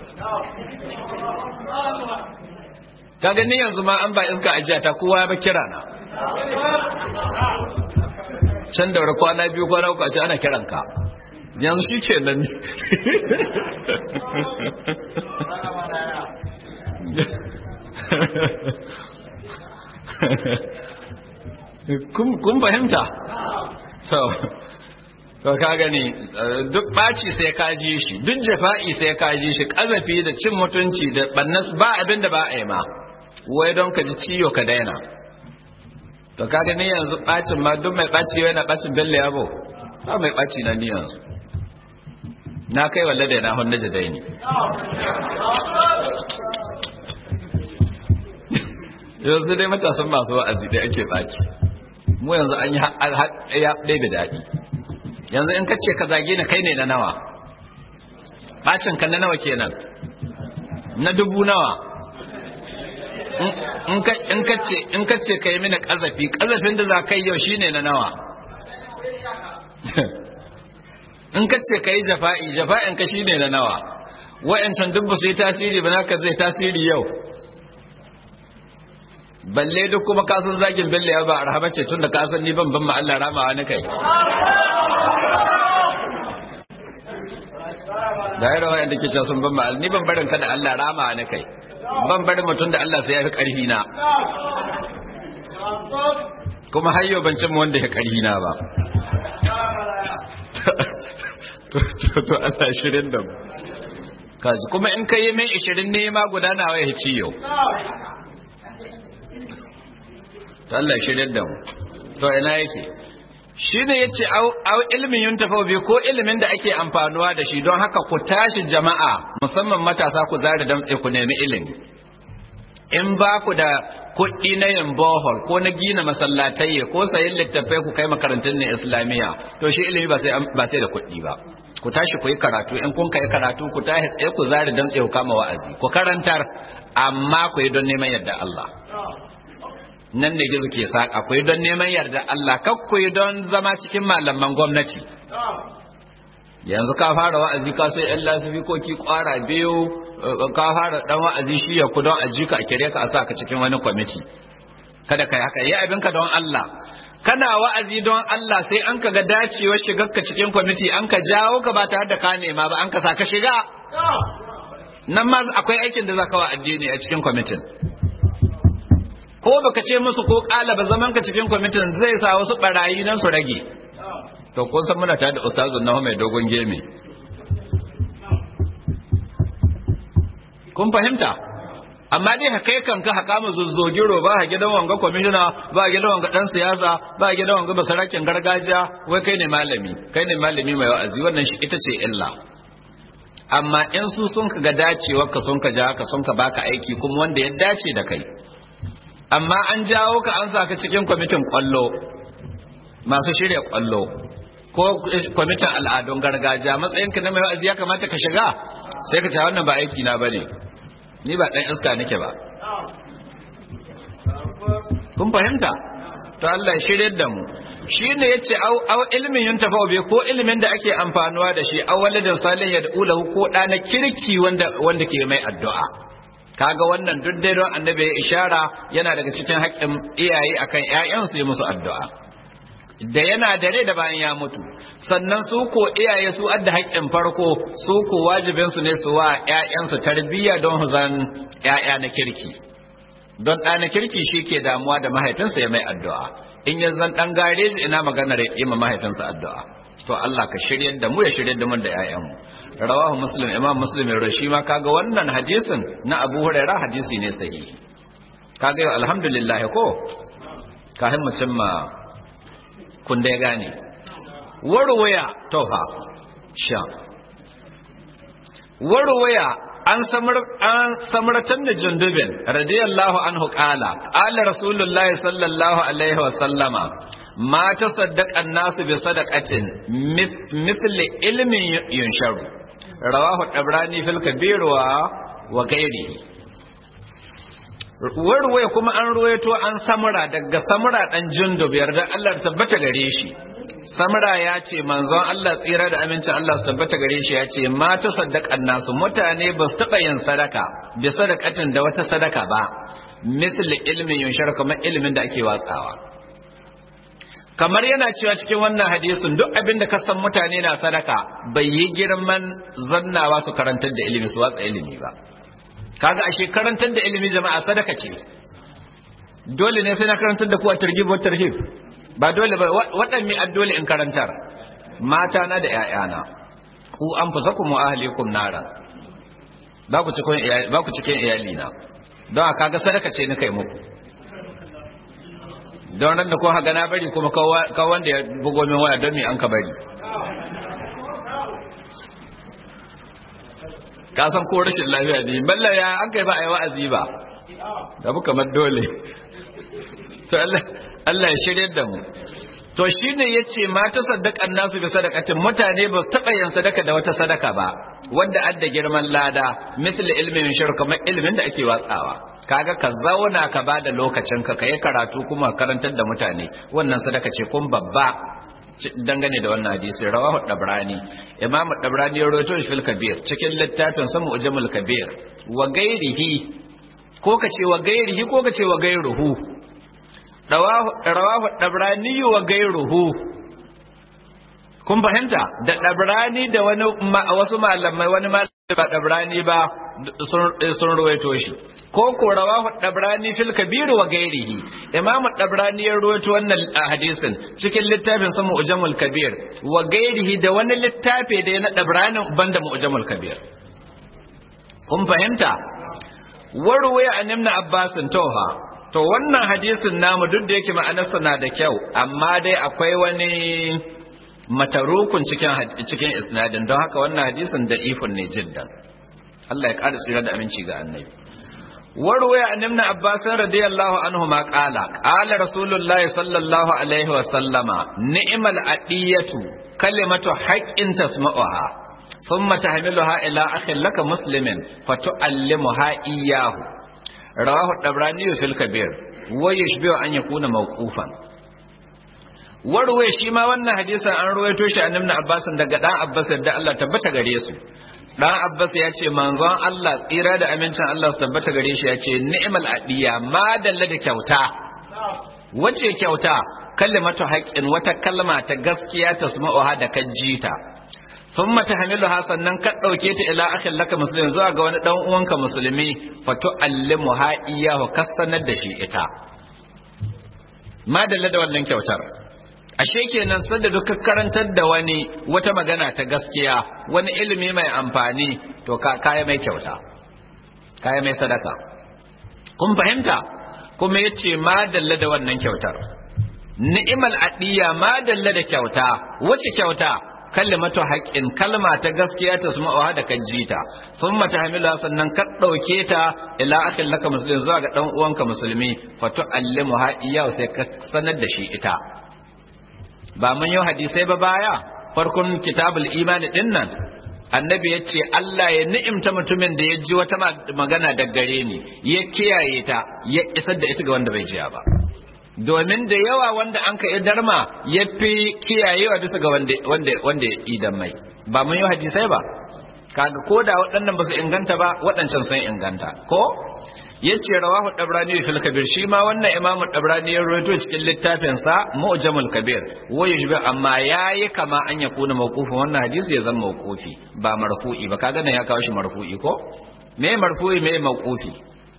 kaga ni yanzu ma an ba iska ajiya ta kowa ya ba kira na can da kwana biyu kwana uku a ce ana kiran ka yanzu shi ke nan kun fahimta to ka gani duk ɓaci sai ka ji shi duk jafa'i sai ka ji shi ƙazafi da cin mutunci da ɓannas ba abin da ba a yi ma wai don ka ji ciyo ka daina to ka gani yanzu ɓacin ma duk mai ɓaci yana ɓacin belle yabo ta mai ɓaci na ni yanzu na kai walle da na hunna jadaini yanzu dai matasan masu wa'azi dai ake ɓaci mu yanzu an yi ya ɗaya da daɗi yanzu in ka ce ka zage ni kai ne na nawa ɓacin ka na nawa kenan na dubu nawa in ka ce ka yi mini ƙazafi ƙazafin da za ka yi yau shi ne na nawa in ka ce ka yi jafa'i jafa'in ka shi ne na nawa wa'yancan duk ba su yi tasiri ba naka zai tasiri yau balle duk kuma kasan zagin belle ya ba a rahama ce tun da kasan ni ban ban ma Allah ramawa na kai da yi rawa yadda ke ce sun ban ma ni ban barin ka da Allah ramawa na kai ban barin mutum da Allah sai ya fi ƙarfi na kuma hayyo ban cin wanda ya ƙarfi na ba to Allah shirin da mu kaji kuma in ka yi min ishirin ne ma gudanawa ya ci yau to Allah shirin da mu to ina yake shi ne ya ce au ilimin yun tafawi ko ilimin da ake amfanuwa da shi don haka ku tashi jama'a musamman matasa ku zare damtse ku nemi ilimi in ba ku da kuɗi na yin bohol ko na gina masallatai ko sayin littattafai ku kai makarantun ne islamiyya to shi ilimi ba sai ba sai da kuɗi ba ku tashi ku yi karatu in kun kai karatu ku tashi tsaye ku zare damtse ku kama wa'azi ku karantar amma ku yi don neman yarda Allah nan ne gizo ke sa akwai don neman yarda Allah kakku yi don zama cikin malaman gwamnati yanzu ka fara wa'azi ka sai yan lasifikoki kwara biyu ka fara dan wa'azi shi ya ku don ajika a kire ka a sa ka cikin wani kwamiti kada kai haka yi abinka don Allah kana wa'azi don Allah sai an ka ga dacewar shigar ka cikin kwamiti an ka jawo ka ba tare da ka nema ba an ka sa ka shiga nan ma akwai aikin da zaka wa addini a cikin kwamitin ko baka ce musu ko kalaba zaman ka cikin kwamitin zai sa wasu barayi nan su rage to kun san muna tare da ustazun nawa mai dogon geme kun fahimta amma dai kai kanka haka mu zuzzogiro ba ha gidan wanga kwamishina ba gidan wanga dan siyasa ba gidan wanga basarakin gargajiya wai kai ne malami kai ne malami mai wa'azi wannan shi ita ce illa amma in su sun ka ga dacewa ka sun ka ja ka sun ka baka aiki kuma wanda ya dace da kai amma an jawo ka an saka cikin kwamitin kwallo masu shirya kwallo ko kwamitin al'adun gargajiya matsayinka na mai wa'azi ya kamata ka shiga sai ka ce wannan ba aiki na bane ni ba dan iska nake ba kun fahimta to Allah ya shirye da mu shine yace au au ilmin yuntafa bi ko ilimin da ake amfanuwa da shi awwaladin salih ya ulahu ko da na kirki wanda wanda ke mai addu'a kaga wannan duk dai don annabi ya ishara yana daga cikin haƙƙin iyaye akan ƴaƴansu yi musu addu'a da yana da rai da bayan ya mutu sannan su ko iyaye su adda haƙƙin farko su ko wajibin su ne su wa ƴaƴansu tarbiyya don huzan ƴaƴa na kirki don ɗa na kirki shi ke damuwa da mahaifinsa ya mai addu'a in ya zan ɗan gareji ina maganar ya yi ma mahaifinsa addu'a to Allah ka shiryar da mu ya shiryar da mu da ƴaƴanmu rawahu muslim imam muslim ya rashi ma kaga wannan hadisin na Abu Hurairah hadisi ne sahihi kaga alhamdulillah ko kahin mu cimma kun dai gane warwaya tofa sha warwaya an samar an samaratan da jundubin radiyallahu anhu qala qala rasulullahi sallallahu alaihi wa sallama ma tasaddaqa an-nasu bi sadaqatin mithli ilmin yunsharu rawahu tabrani fil kabir wa wa ghairihi warwaye kuma an ruwaito an samura daga samura dan jundub yarda Allah tabbata gare shi samura ya ce manzon Allah tsira da amincin Allah su tabbata gare shi ya ce ma ta sadaqan nasu mutane ba su taba yin sadaka bi sadaqatin da wata sadaka ba misli ilmin yunshar kamar ilimin da ake watsawa kamar yana cewa cikin wannan hadisin duk abin da ka san mutane na sadaka bai yi girman zannawa su karantar da ilimi su watsa ilimi ba kaga ashe karantar da ilimi jama'a sadaka ce dole ne sai na karantar da ku a targhib wa tarhib ba dole ba waɗanne addole in karantar mata na da ƴaƴana ku anfusakum wa ahlikum nara ba ku cikin iyali ba ku cikin iyali na don haka kaga sadaka ce ni kai muku don ran da ko haga na bari kuma ka wanda ya bugo min waya don me an ka bari ka san ko rashin lafiya ne balla ya an kai ba ai wa'azi ba da muka kamar dole to Allah Allah ya shirye da mu to shine yace mata sadaqan nasu bi sadaqatin mutane ba su taba yin sadaka da wata sadaka ba wanda adda girman lada misal ilmin shirka kamar ilmin da ake watsawa kaga ka zauna ka bada lokacin ka kai karatu kuma karantar da mutane wannan sadaka ce kun babba dangane da wannan hadisi rawahu dabrani imam dabrani ya rawaito shi fil kabir cikin littafin sa mu'jamul kabir wa gairihi ko kace wa gairihi ko kace wa gairuhu rawahu dabrani wa gairuhu kun fahimta da dabrani da wani wasu malamai wani malami ba dabrani ba sun ruwaito shi ko ko rawahu dabrani fil kabir wa gairihi imam dabrani ya ruwaito wannan hadisin cikin littafin sa mu'jamul kabir wa gairihi da wani littafi da na dabranin banda mu'jamul kabir kun fahimta warwaya an ibn abbas toha to wannan hadisin namu duk da yake ma'anarsa na da kyau amma dai akwai wani matarukun cikin cikin isnadin don haka wannan hadisin da ifun ne jiddan Allah ya ƙara tsira da aminci ga annabi warwaya an ibn abbas radiyallahu anhu ma qala qala rasulullahi sallallahu alaihi wa sallama ni'mal adiyatu kalimatu haqqin tasma'uha thumma tahmiluha ila akhin laka muslimin fatu'allimuha iyyahu rawahu dabrani fil kabir wa yashbihu an yakuna mawqufan warwaye shi ma wannan hadisin an ruwaito shi an ibn abbas daga dan abbas da Allah tabbata gare su dan abbas ya ce manzon Allah tsira da amincin Allah su tabbata gare shi ya ce ni'mal adiya ma dalla da kyauta wace kyauta kalimatu haqqin wata kalma ta gaskiya tasma'uha da kajjita thumma tahmiluha sannan ka dauke ta ila akhin laka muslim zuwa ga wani dan uwanka musulmi fatu'allimuha iyyahu kasanar da shi ita ma dalla da wannan kyautar ashe kenan sanda duka karantar da wani wata magana ta gaskiya wani ilimi mai amfani to ka kaya mai kyauta kaya mai sadaka kun fahimta kuma yace ma dalla da wannan kyautar ni'mal adiya ma dalla da kyauta wace kyauta kalimatu haqqin kalma ta gaskiya ta suma'uha da kajita thumma tahmiluha sannan ka dauke ta ila akhil laka muslim zuwa ga dan uwanka musulmi fatu'allimuha iyyahu sai ka sanar da shi ita ba mun yi hadisai ba baya farkon kitabul imani din nan annabi ya ce Allah ya ni'imta mutumin da ya ji wata magana da gare ni ya kiyaye ta ya isar da ita ga wanda bai jiya ba domin da yawa wanda an ka darma ya fi kiyayewa bisa ga wanda wanda wanda ya idan mai ba mun yi hadisai ba kaga ko da waɗannan ba su inganta ba waɗancan sun inganta ko yace rawahu dabrani fil kabir shi ma wannan imamu dabrani ya rawaito cikin littafin sa mu'jamul kabir wa yujbi amma yayi kama an yakuna mawqufan wannan hadisi ya zama mawqufi ba marfu'i ba kaga nan ya kawo shi marfu'i ko me marfu'i me mawqufi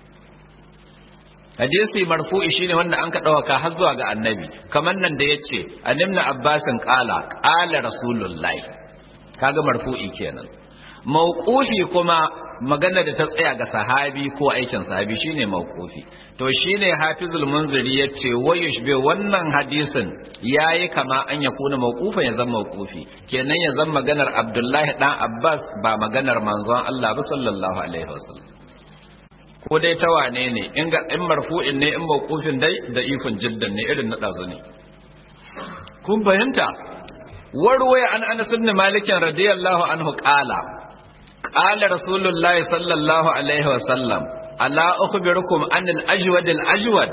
hadisi marfu'i shine wanda an ka dauka har zuwa ga annabi kamar nan da yace annabna abbasin qala qala rasulullahi kaga marfu'i kenan mawqufi kuma magana da ta tsaya ga sahabi ko aikin sahabi shine mawqufi to shine hafizul munziri yace wayushbe wannan hadisin yayi kama an ya kuna mawqufan ya zama mawqufi kenan ya zama maganar abdullahi dan abbas ba maganar manzon Allah ba sallallahu alaihi wasallam ko dai ta wane ne in ga in marfu'in ne in mawqufin dai da ifin jiddan ne irin na dazu ne kun fahimta warwaya an anas ibn malik radiyallahu anhu qala قال رسول الله صلى الله عليه وسلم ألا أخبركم عن الأجود الأجود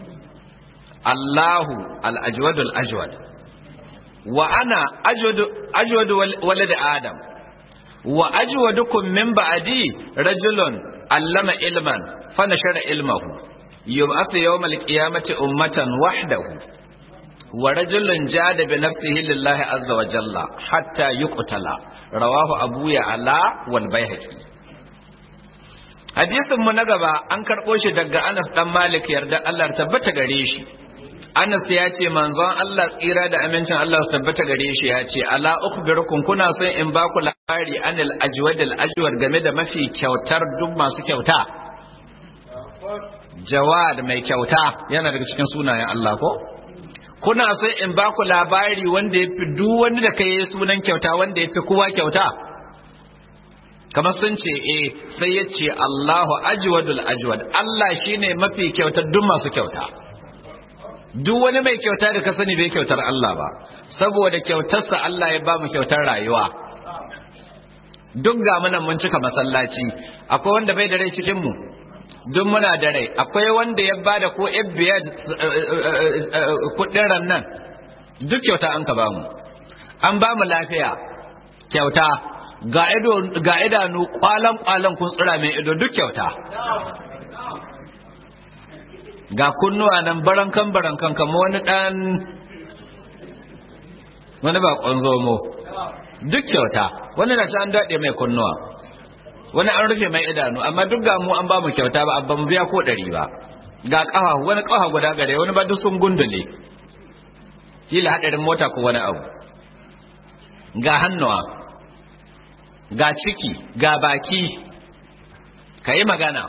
الله الأجود الأجود وأنا أجود أجود ولد آدم وأجودكم من بعدي رجل علم علما فنشر علمه يبعث يوم القيامة أمة وحده ورجل جاد بنفسه لله عز وجل حتى يقتل rawahu abu ya ala wal baihaqi hadisin mu na gaba an karbo shi daga Anas dan Malik yarda Allah tabbata gare shi Anas ya ce manzon Allah tsira da amincin Allah su tabbata gare shi ya ce ala ukhbirukum kuna son in ba ku labari anil ajwad al ajwad game da mafi kyautar duk masu kyauta jawad mai kyauta yana daga cikin sunayen Allah ko kuna so in ba ku labari wanda ya fi duk wanda da ka yi sunan kyauta wanda ya fi kowa kyauta kamar sun ce eh sai ya ce Allahu ajwadul ajwad, Allah shine mafi kyautar duk masu kyauta. Duk wani mai kyauta da ka sani bai kyautar Allah ba, saboda kyautarsa Allah ya ba mu kyautar rayuwa. Duk ga munan mun cika masallaci, akwai wanda bai da rai cikin mu? Duk muna da rai. Akwai wanda ya bada ko biya kudin ran nan, duk kyauta an ka ba mu. An ba mu lafiya kyauta, ga ido ga idanu kwalan kwalan kun tsira mai ido duk kyauta. Ga kunnuwa nan barankan barankan kamar wani dan wani ba zomo duk kyauta. Wani na ci an daɗe mai kunnuwa, wani an rufe mai idanu, amma duk ga mu an ba mu kyauta ba abban mu biya ko ɗari ba. Ga ƙafa, wani ƙafa guda gare, wani ba duk sun gundule, kila haɗarin mota ko wani abu. Ga hannuwa, ga ciki, ga baki, ka yi magana.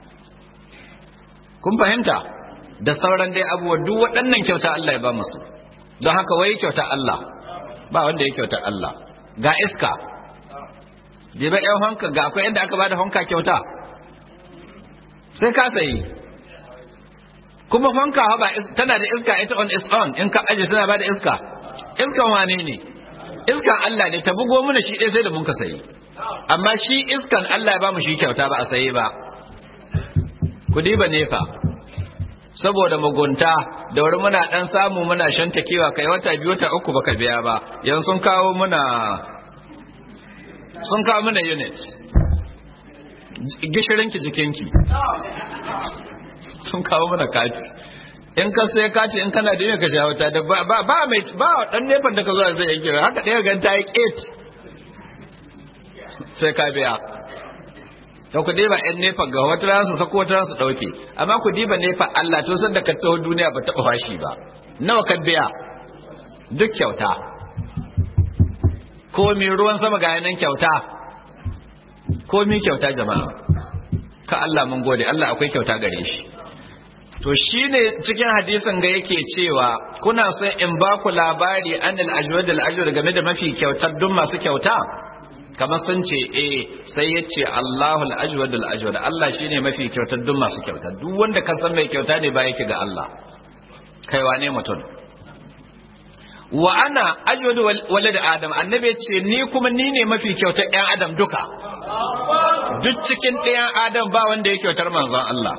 Kun fahimta? Da sauran dai abubuwa duk waɗannan kyauta Allah ya ba musu. Don haka wai kyauta Allah, ba wanda ya kyauta Allah. Ga iska, jiba ‘yan honka, ga akwai inda aka ba da honka kyauta, sai ka sayi. Kuma honka ba tana da iska ita on its own, in ka aje tana ba da iska. Iskan wane ne? Iskan Allah ne, ta bugo mana shi ɗaya sai da mun ka sayi. Amma shi iskan Allah ya ba mu shi kyauta ba a saye ba. Ku diba nefa, saboda mugunta da wuri muna ɗan samu muna shanta kewa kai wata biyu wata uku baka biya ba, yanzu sun kawo muna sun kawo muna unit gishirinki jikinki sun kawo muna kati. In ka sai kati in kana da yin ka sha wata da ba ba mai ba dan nefan da ka zo zai yanke haka ɗaya ganta yi eight sai ka biya. To ku diba ɗan nefa ga wata ran su sako wata ran su ɗauke, amma ku diba nefa Allah to san da ka taho duniya ba taɓa fashi ba, nawa ka biya? Duk kyauta. Komi ruwan sama ga yanan kyauta, komi kyauta jama'a. Ka Allah mun gode, Allah akwai kyauta gare shi. To shine cikin hadisin ga yake cewa kuna son in ba ku labari anil ajwad al ajwad game da mafi kyautar duk masu kyauta? Kamar sun ce eh sai ya ce Allahul ajwadul ajwad, Allah shine mafi kyautar duk masu kyauta. Duk wanda ka san mai kyauta ne ba yake ga Allah, kai wane mutum. Wa ana ajwadu walad adam, annabi ya ce ni kuma ni ne mafi kyautar ɗan adam duka. Duk cikin ɗayan adam ba wanda ya kyautar manzon Allah.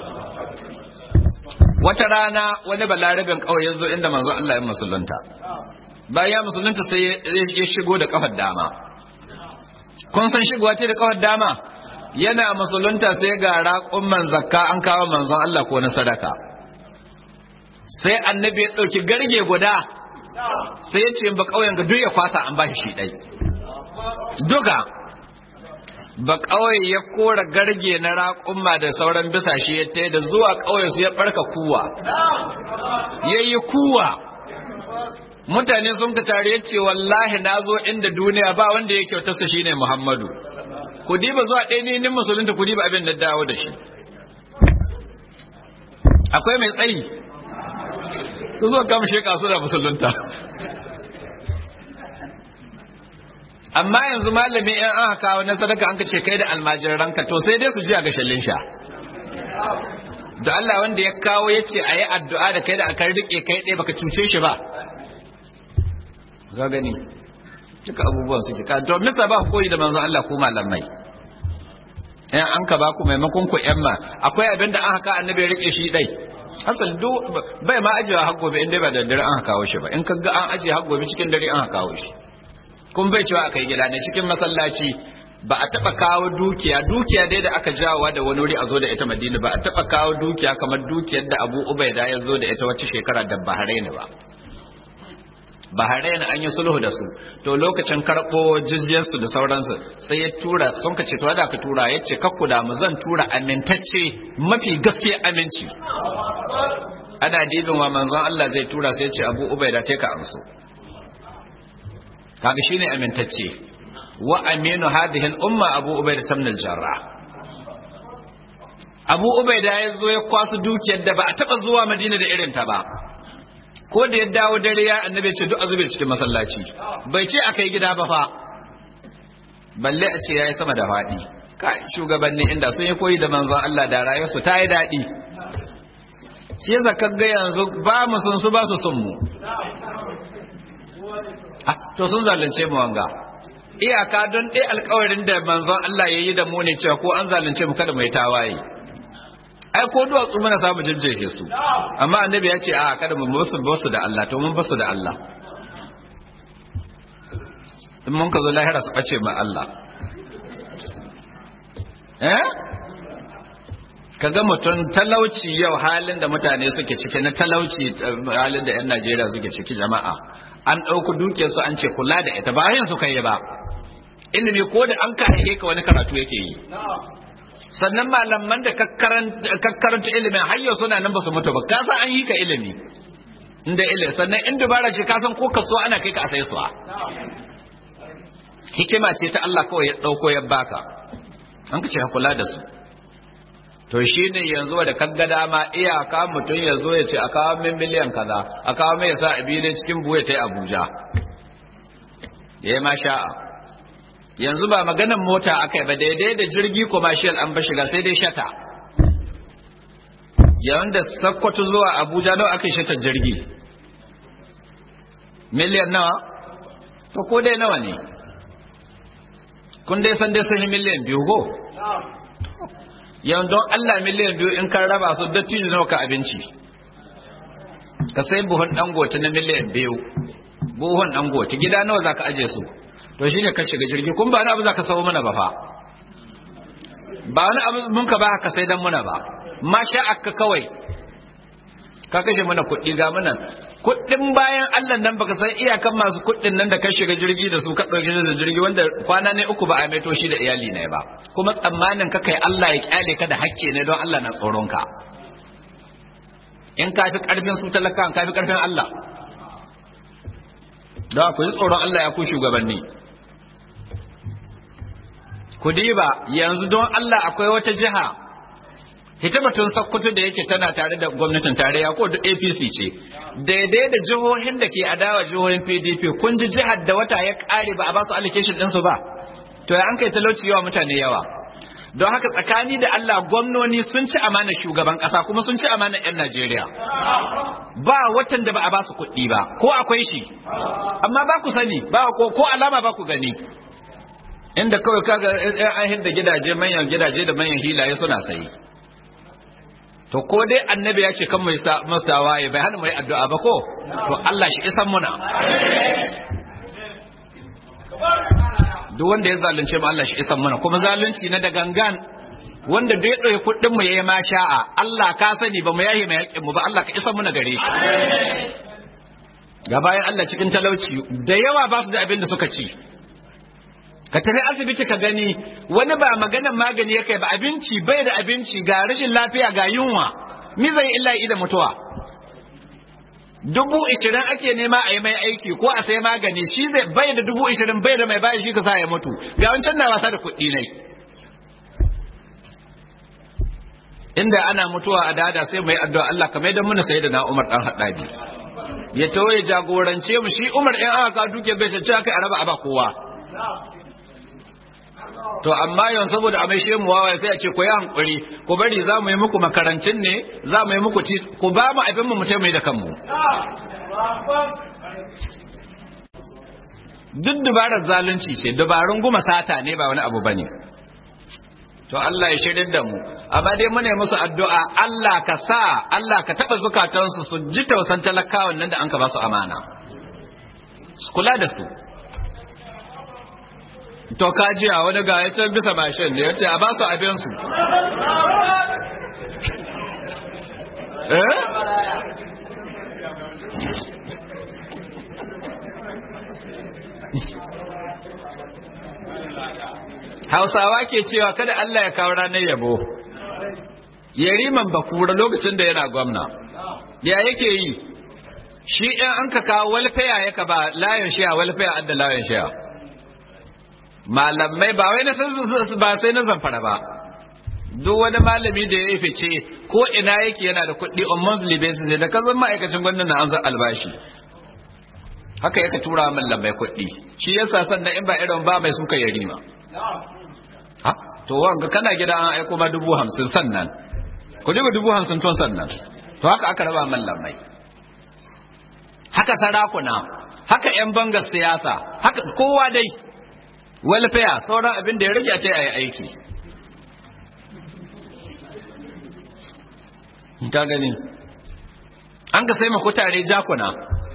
Wata rana wani balarabin kawai ya zo inda manzon Allah ya musulunta, bayan musulunta sai ya shigo da kafar dama. Kun san shigowa ce da kawar dama? Yana musulunta sai ga raƙumman zakka an kawo manzon Allah ko na sadaka. Sai annabi ya ɗauki garge guda, sai ya ce ba ƙauyen ga duk ya kwasa an bashi shi ɗai. Duka ba ƙauye ya kora garge na raƙumma da sauran bisashe ya ta da zuwa ƙauye su ya ɓarka kuwa. Ya yi kuwa. Mutane sun ka tare ya ce wallahi na zo inda duniya ba wanda ya kyautarsa shi ne Muhammadu. Ku diba zuwa ɗaya ne musulunta, ku diba abin da dawo da shi. Akwai mai tsayi, ku zo kama sheka su da musulunta. Amma yanzu malami ‘yan aka kawo na sadaka an ka ce kai da almajiranka to sai dai su ji a gashallin sha. Da Allah wanda ya kawo ya ce a yi addu'a da kai da aka riƙe kai ɗaya baka cuce shi ba. Ga gani duka abubuwan suke ka to misa ba koyi da manzon Allah ko malamai in an ka ba ku maimakon ku yamma akwai abin da aka ka annabi ya rike shi dai asal du bai ma ajiya har gobe in dai ba da dare an kawo shi ba in ka ga an ajiye har gobe cikin dare an kawo shi kun bai cewa akai gida ne cikin masallaci ba a taba kawo dukiya dukiya dai da aka jawowa da wani wuri a zo da ita Madina ba a taba kawo dukiya kamar dukiyar da Abu Ubaida ya zo da ita wacce shekara da Bahrain ba Bahrain an yi sulhu da su to lokacin karɓo jizyarsu da sauransu sai ya tura sun ka ce to da ka tura ya ce kakku da mu zan tura amintacce mafi gaskiya aminci ana dibin wa manzon Allah zai tura sai ya ce Abu Ubaida take ka amso kaga shine amintacce wa aminu hadhihi al-umma Abu Ubaida ibn al-Jarrah Abu Ubaida ya zo ya kwasu dukiyar da ba a taba zuwa Madina da irin ta ba ko da ya dawo dare ya annabi ce duk azube cikin masallaci bai ce akai gida ba fa balle a ce yayi sama da faɗi kai shugabanni inda sun yi koyi da manzon Allah da rayuwarsu ta yi daɗi shi yasa kaga yanzu ba mu sun su ba su sun mu to sun zalunce mu wanga iyaka don ɗaya alkawarin da manzon Allah ya yi da mu ne cewa ko an zalunce mu kada mu yi tawaye ai ko duwatsu muna samu jirjehe su amma annabi ya ce a kada mu basu basu da Allah to mun basu da Allah in mun ka zo lahira su bace ma Allah eh kaga mutum talauci yau halin da mutane suke ciki na talauci halin da 'yan Najeriya suke ciki jama'a an ɗauku dukiyar su an ce kula da ita ba yin su kai ba ilimi ko da an kare ka wani karatu yake yi sannan malaman da kakkaranta ilimin hayyar suna nan ba su mutu ba ka san an yi ka ilimi inda ilimi sannan in dubara ce ka san ko kaso ana kai ka a sai suwa hikima ce ta Allah kawai ya ɗauko ya baka an ka ce kula da su to shi ne yanzu da kaga dama iyaka mutum ya zo ya ce a kawo min miliyan kaza a kawo mai sa abi ne cikin buya ta Abuja ya yi ma sha'a yanzu ba maganan mota akai ba daidai da jirgi commercial an ba shiga sai dai shata yawan da Sokoto zuwa Abuja nawa aka shata jirgi miliyan nawa to ko dai nawa ne kun dai san dai sun miliyan biyu go yau don Allah miliyan biyu in kan raba su dattijo nawa ka abinci ka sai buhun dangote na miliyan biyu buhun dangote gida nawa zaka aje su to shine ka shiga jirgi kun ba wani abu zaka sawo mana ba fa ba wani abu mun ka ba ka sai dan muna ba masha akka kawai ka kashe mana kuɗi ga mana kuɗin bayan Allah nan baka san iyakan masu kuɗin nan da ka shiga jirgi da su ka ɗauki da jirgi wanda kwana ne uku ba a mai toshi da iyali ne ba kuma tsammanin ka kai Allah ya kyale ka da hakke ne don Allah na tsoron ka in ka fi karfin su talaka ka fi karfin Allah don ku ji tsoron Allah ya ku shugabanni ku diba yanzu don Allah akwai wata jiha hitimatun Sokoto da yake tana tare da gwamnatin tarayya ko da A P C ce daidai da jihohin da ke adawa jihohin P D P kun ji jihar da wata ya kare ba a ba su allocation din su ba to ya an kai talauci yawa mutane yawa don haka tsakani da Allah gwamnoni sun ci amana shugaban kasa kuma sun ci amana yan Najeriya ba watan da ba a ba su kuɗi ba ko akwai shi amma ba ku sani ba ko ko alama ba ku gani inda kawai kaga an hinda gidaje manyan gidaje da manyan hilaye suna sayi to ko dai annabi ya ce kan mai masawaye bai hana mai addu'a ba ko to Allah shi isan muna duk wanda ya zalunce mu Allah shi isan muna kuma zalunci na da gangan wanda da ya ɗauki kuɗin mu yayi ma sha'a Allah ka sani ba mu yayi mai haƙin mu ba Allah ka isan muna gare shi ga bayan Allah cikin talauci da yawa ba su da abin da suka ci ka tafi asibiti ka gani wani ba maganan magani ya kai ba abinci bai da abinci ga rashin lafiya ga yunwa mi zai illa ida mutuwa dubu ishirin ake nema a yi mai aiki ko a sai magani shi zai bai da dubu ishirin bai da mai bayan shi ka sa ya mutu ga wancan na wasa da kuɗi ne inda ana mutuwa a dada sai mai addu'a Allah ka mai da muna sai da na Umar dan Haddadi ya tawo ya jagorance mu shi Umar in aka ka duke bai ta ce aka araba a ba kowa to amma yanzu saboda a mai shi mu wawaye sai a ce ku yi hankuri ku bari za mu yi muku makarancin ne za mu yi muku ci ku ba mu abin mu mu taimai da kanmu duk dubarar zalunci ce dubarun guma sata ne ba wani abu bane to Allah ya shirin da mu amma dai mune musu addu'a Allah ka sa Allah ka taba zukatansu su ji tausan talakawan nan da an ka ba su amana su kula da su to kajiya wani ga ya can bisa mashin ne yace a ba su abin su eh Hausawa ke cewa kada Allah ya kawo ranar yabo yariman bakura lokacin da yana gwamna ya yake yi shi ɗan an ka kawo walfaya yaka ba layin shiya walfaya adda layin shiya malamai ba wai na ba sai na zamfara ba duk wani malami da ya fice ko ina yake yana da kuɗi on monthly basis da kazan ma'aikacin gwamnati na an zan albashi haka yaka tura malamai kuɗi shi yasa sannan in ba irin ba mai suka yarima ha to wanga kana gida an aiko ma dubu hamsin sannan ku dubu dubu hamsin ton sannan to haka aka raba mallamai haka sarakuna haka yan bangar siyasa haka kowa dai welfare sauran abin da ya rage a ce ayi aiki ka gani an ga sai makutare jakuna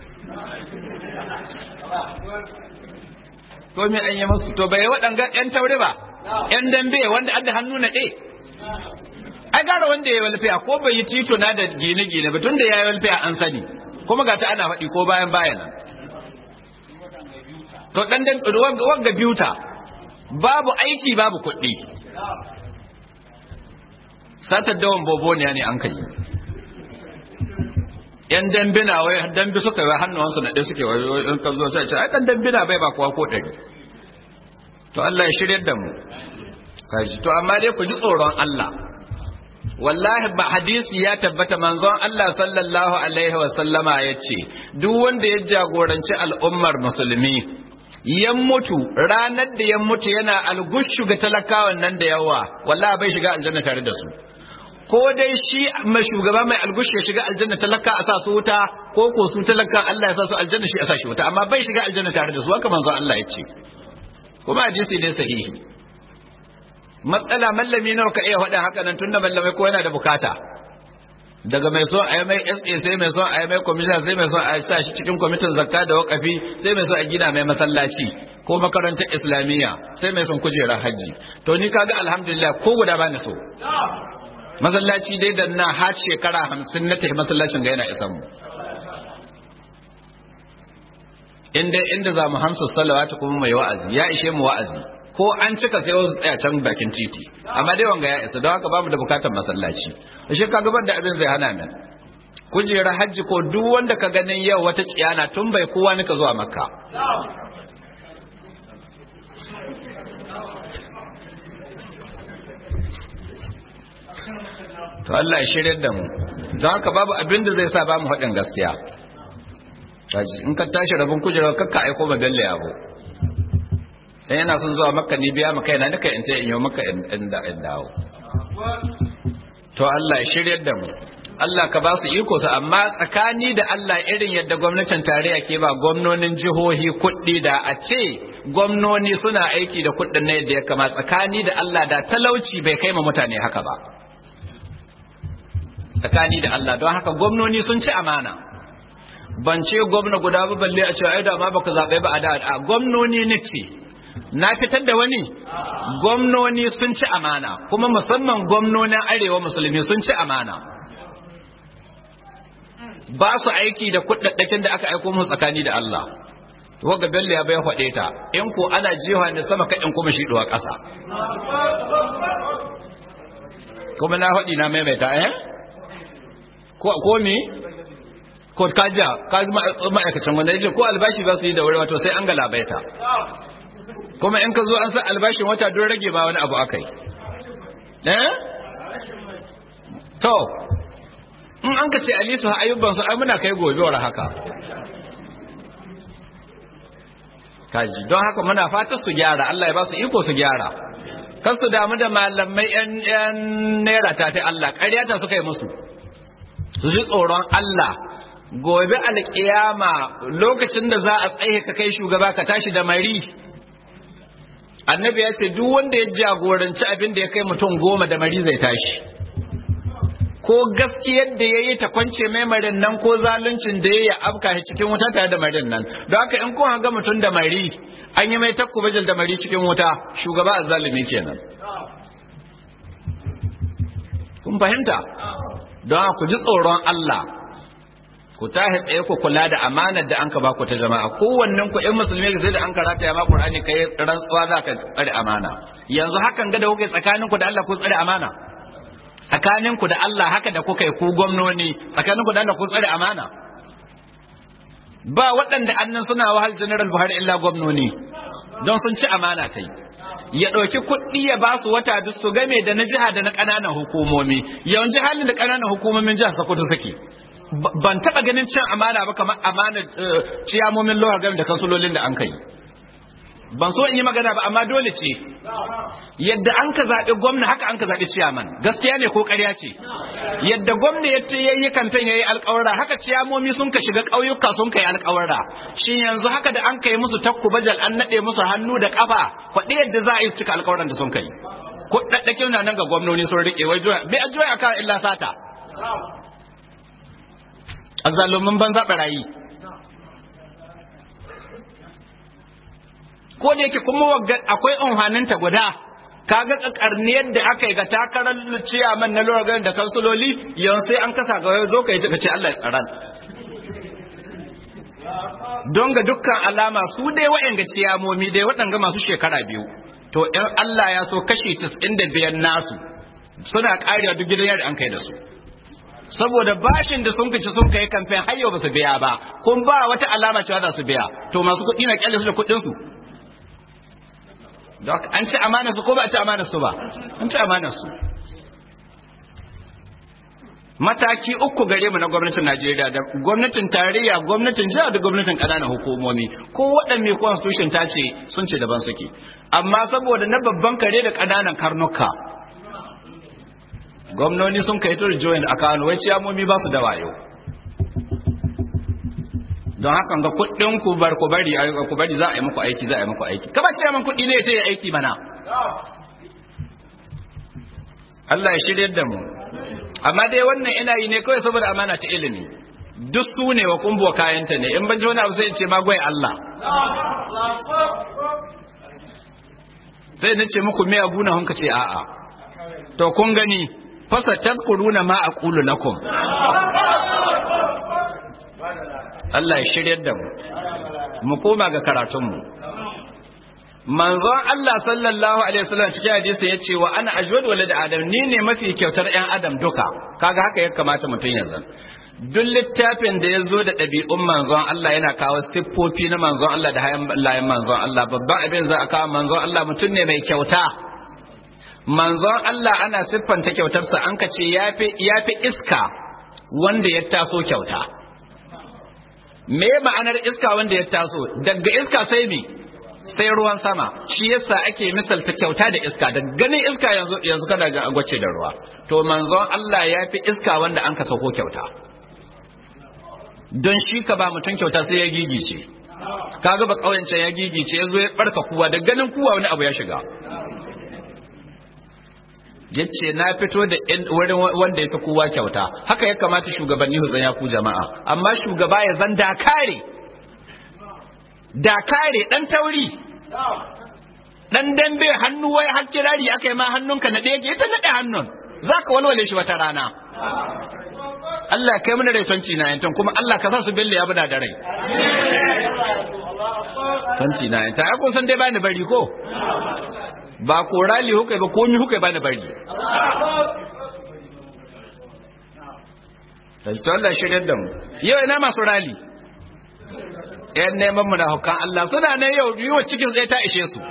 to me an yi musu to bai waɗanga yan taure ba yan dambe wanda adda hannu na ɗe ai gara wanda ya walfiya ko bai yi tito na da gine-gine ba tun da ya yi walfiya an sani kuma ga ta ana faɗi ko bayan bayan nan to ɗan dan wanga biuta babu aiki babu kuɗi satar dawan boboniya ne an kai yan dambina wai dambi suka yi hannuwansu na ɗaya suke wai in ka zo sai ce ai ɗan dambina bai ba kowa ko ɗari to Allah ya shiryar da mu kaji to amma dai ku ji tsoron Allah wallahi ba hadisi ya tabbata manzon Allah sallallahu alaihi wa sallama yace duk wanda ya jagoranci al'ummar musulmi yan mutu ranar da yan mutu yana algushu ga talakawan nan da yawa wallahi bai shiga aljanna tare da su ko dai shi mai shugaba mai algushu ya shiga aljanna talaka a sa su wuta ko ko su talaka Allah ya sa su aljanna shi a sa shi wuta amma bai shiga aljanna tare da su haka manzon Allah yace kuma hadisi ne sahihi matsala mallami nawa ka iya faɗa haka nan tunda mallamai ko yana da bukata daga mai son a yi mai S A sai mai son a yi mai commissioner sai mai son a sa shi cikin kwamitin zakka da wakafi sai mai son a gina mai masallaci ko makarantar islamiyya sai mai son kujerar hajji to ni kaga alhamdulillah ko guda bani so masallaci dai da na har shekara hamsin na tafi masallacin ga yana isan mu inda inda za mu hamsu salawatu kuma mai wa'azi ya ishe mu wa'azi ko an cika sai wasu tsaya can bakin titi amma dai wanga ya isa don haka bamu da bukatar masallaci shi ka gabar da abin zai hana min kujera hajji ko duk wanda ka ganin yau wata tsiyana tun bai kowa nika zuwa makka to Allah ya shirye da mu don haka babu abin da zai sa ba mu haɗin gaskiya in ka tashi rabin kujera kakka aiko ba dalle yabo sai yana son zuwa makka ni biya maka yana nika in ta in yi maka in dawo to Allah ya shiryar da mu Allah ka ba su iko su amma tsakani da Allah irin yadda gwamnatin tarayya ke ba gwamnonin jihohi kuɗi da a ce gwamnoni suna aiki da kuɗin na yadda ya kama tsakani da Allah da talauci bai kai ma mutane haka ba tsakani da Allah don haka gwamnoni sun ci amana ban ce gwamna guda ba balle a ce ai da ma baka zabe ba a da a gwamnoni ne ce na fitar da wani gwamnoni sun ci amana kuma musamman gwamnonin arewa musulmi sun ci amana ba su aiki da kudaddakin da aka aiko musu tsakani da Allah waga bello ya bai faɗe ta in ko ana jiwa ne sama ka in kuma shi duwa ƙasa kuma na faɗi na maimaita eh ko ko me ko kaja kaji ma'aikacin wanda yace ko albashi ba su yi da wuri wato sai an galabaita kuma in ka zo an san albashin wata don rage ba wani abu akai eh to in an ka ce alitu ayyuban su ai muna kai gobe war haka kaji don haka muna fata su gyara Allah ya ba su iko su gyara kar su damu da malamai yan yan naira ta ta Allah ƙarya ta suka yi musu su ji tsoron Allah gobe alƙiyama lokacin da za a tsaye ka kai shugaba ka tashi da mari annabi ya ce duk wanda ya jagoranci abin da ya kai mutum goma da mari zai tashi ko gaskiyar da ya yi ta kwance mai marin nan ko zaluncin da ya yi afka cikin wuta tare da marin nan don haka in kun hanga mutum da mari an yi mai takku bajal da mari cikin wuta shugaba azzalumi kenan kun fahimta don ku ji tsoron Allah ku tahi tsaye ku kula da amanar da an ka baku ta jama'a kowannen ku ɗan musulmi da zai da an karata ya ma Qur'ani kai rantsuwa za ka tsare amana yanzu hakan ga da kuke tsakanin ku da Allah ku tsare amana tsakanin ku da Allah haka da kuka yi ku gwamnoni tsakanin ku da Allah ku tsare amana ba waɗanda annan suna wahal General Buhari illa gwamnoni don sun ci amana ta yi ya ɗauki kuɗi ya ba su wata duk su game da na jiha da na ƙananan hukumomi yawanci halin da ƙananan hukumomin jihar Sokoto suke ban taɓa ganin cin amana ba kamar amana ciyamomin lowar game da kansulolin da an kai ban so in yi magana ba amma dole ce yadda an ka zaɓi gwamna haka an ka zaɓi ciyaman gaskiya ne ko ƙarya ce yadda gwamna ya yi kamfen ya yi alƙawara haka ciyamomi sun ka shiga ƙauyuka sun ka yi alƙawara shi yanzu haka da an kai musu takku bajal an naɗe musu hannu da ƙafa faɗi yadda za a yi cika alƙawaran da sun kai ko ɗaɗɗakin na nan ga gwamnoni sun riƙe wai juya bai a juya a kan illa sata azzalumin banza ɓarayi ko da yake kuma akwai unhaninta guda kaga kakarniyar da aka yi ga takarar ciyaman na lura da kansuloli yanzu sai an kasa ga zo ka yi ka ce Allah ya tsaran don ga dukkan alama su dai waɗanda ciyamomi dai waɗanda masu shekara biyu to in Allah ya so kashi casa'in da biyar nasu suna ƙariya duk gidan yari an kai da su saboda bashin da sun kici sun kai kamfen har yau ba su biya ba kun ba wata alama cewa za su biya to masu kuɗi na kyalle su da kuɗin su Dok an ci amanar su ko ba a ci amanar su ba an ci amanar su mataki uku gare mu na gwamnatin Najeriya da gwamnatin tarayya gwamnatin jiha da gwamnatin ƙananan hukumomi ko waɗanne constitution ta ce sun ce daban suke amma saboda na babban kare da ƙananan karnuka gwamnoni sun kai tur join a Kano wai ciyamomi ba su da wayo don haka ga kuɗin ku bar ku bari ku bari za a yi muku aiki za a yi muku aiki kaba ce man kuɗi ne sai ya aiki mana Allah ya shirye da mu amma dai wannan ina yi ne kawai saboda amana ta ilimi duk su ne wa kumbuwa kayanta ne in ban ji wani abu sai in ce magwai Allah sai na ce muku me abu na hunka ce a'a to kun gani fasa tazkuruna ma aqulu lakum Allah ya shiryar da mu mu koma ga karatunmu manzon Allah sallallahu alaihi wasallam cikin hadisi yace wa ana ajwad walad adam ni ne mafi kyautar ƴan adam duka kaga haka ya kamata mutun ya zan duk littafin da yazo da ɗabi'un manzon Allah yana kawo siffofi na manzon Allah da hayan manzon Allah babban abin za a kawo manzon Allah mutun ne mai kyauta manzon Allah ana siffanta kyautarsa an kace yafi yafi iska wanda ya taso kyauta me ma'anar iska wanda ya taso daga iska sai mi sai ruwan sama shi yasa ake misalta kyauta da iska da ganin iska yanzu yanzu kana ga gwace da ruwa to manzon Allah ya fi iska wanda an ka sauko kyauta don shi ka ba mutum kyauta sai ya gigice kaga ba kauyancin ya gigice yazo ya barka kuwa da ganin kuwa wani abu ya shiga yace na fito da wurin wanda ya fi kowa kyauta haka ya kamata shugabanni su zanya ku jama'a amma shugaba ya zan dakare dakare dan tauri dan dambe hannu wai har kirari akai ma hannunka na ɗaya ke ta nade hannun zaka walwale shi wata rana Allah kai mana rai twenty nineteen kuma Allah ka sa su bille ya bada da rai twenty nineteen ta ko san dai bani bari ko ba ko rali hukai ba komi hukai ba na bari dalto Allah shirin da mu yau ina masu rali yan neman mu da hukan Allah suna nan yau yiwu cikin zai ta ishe su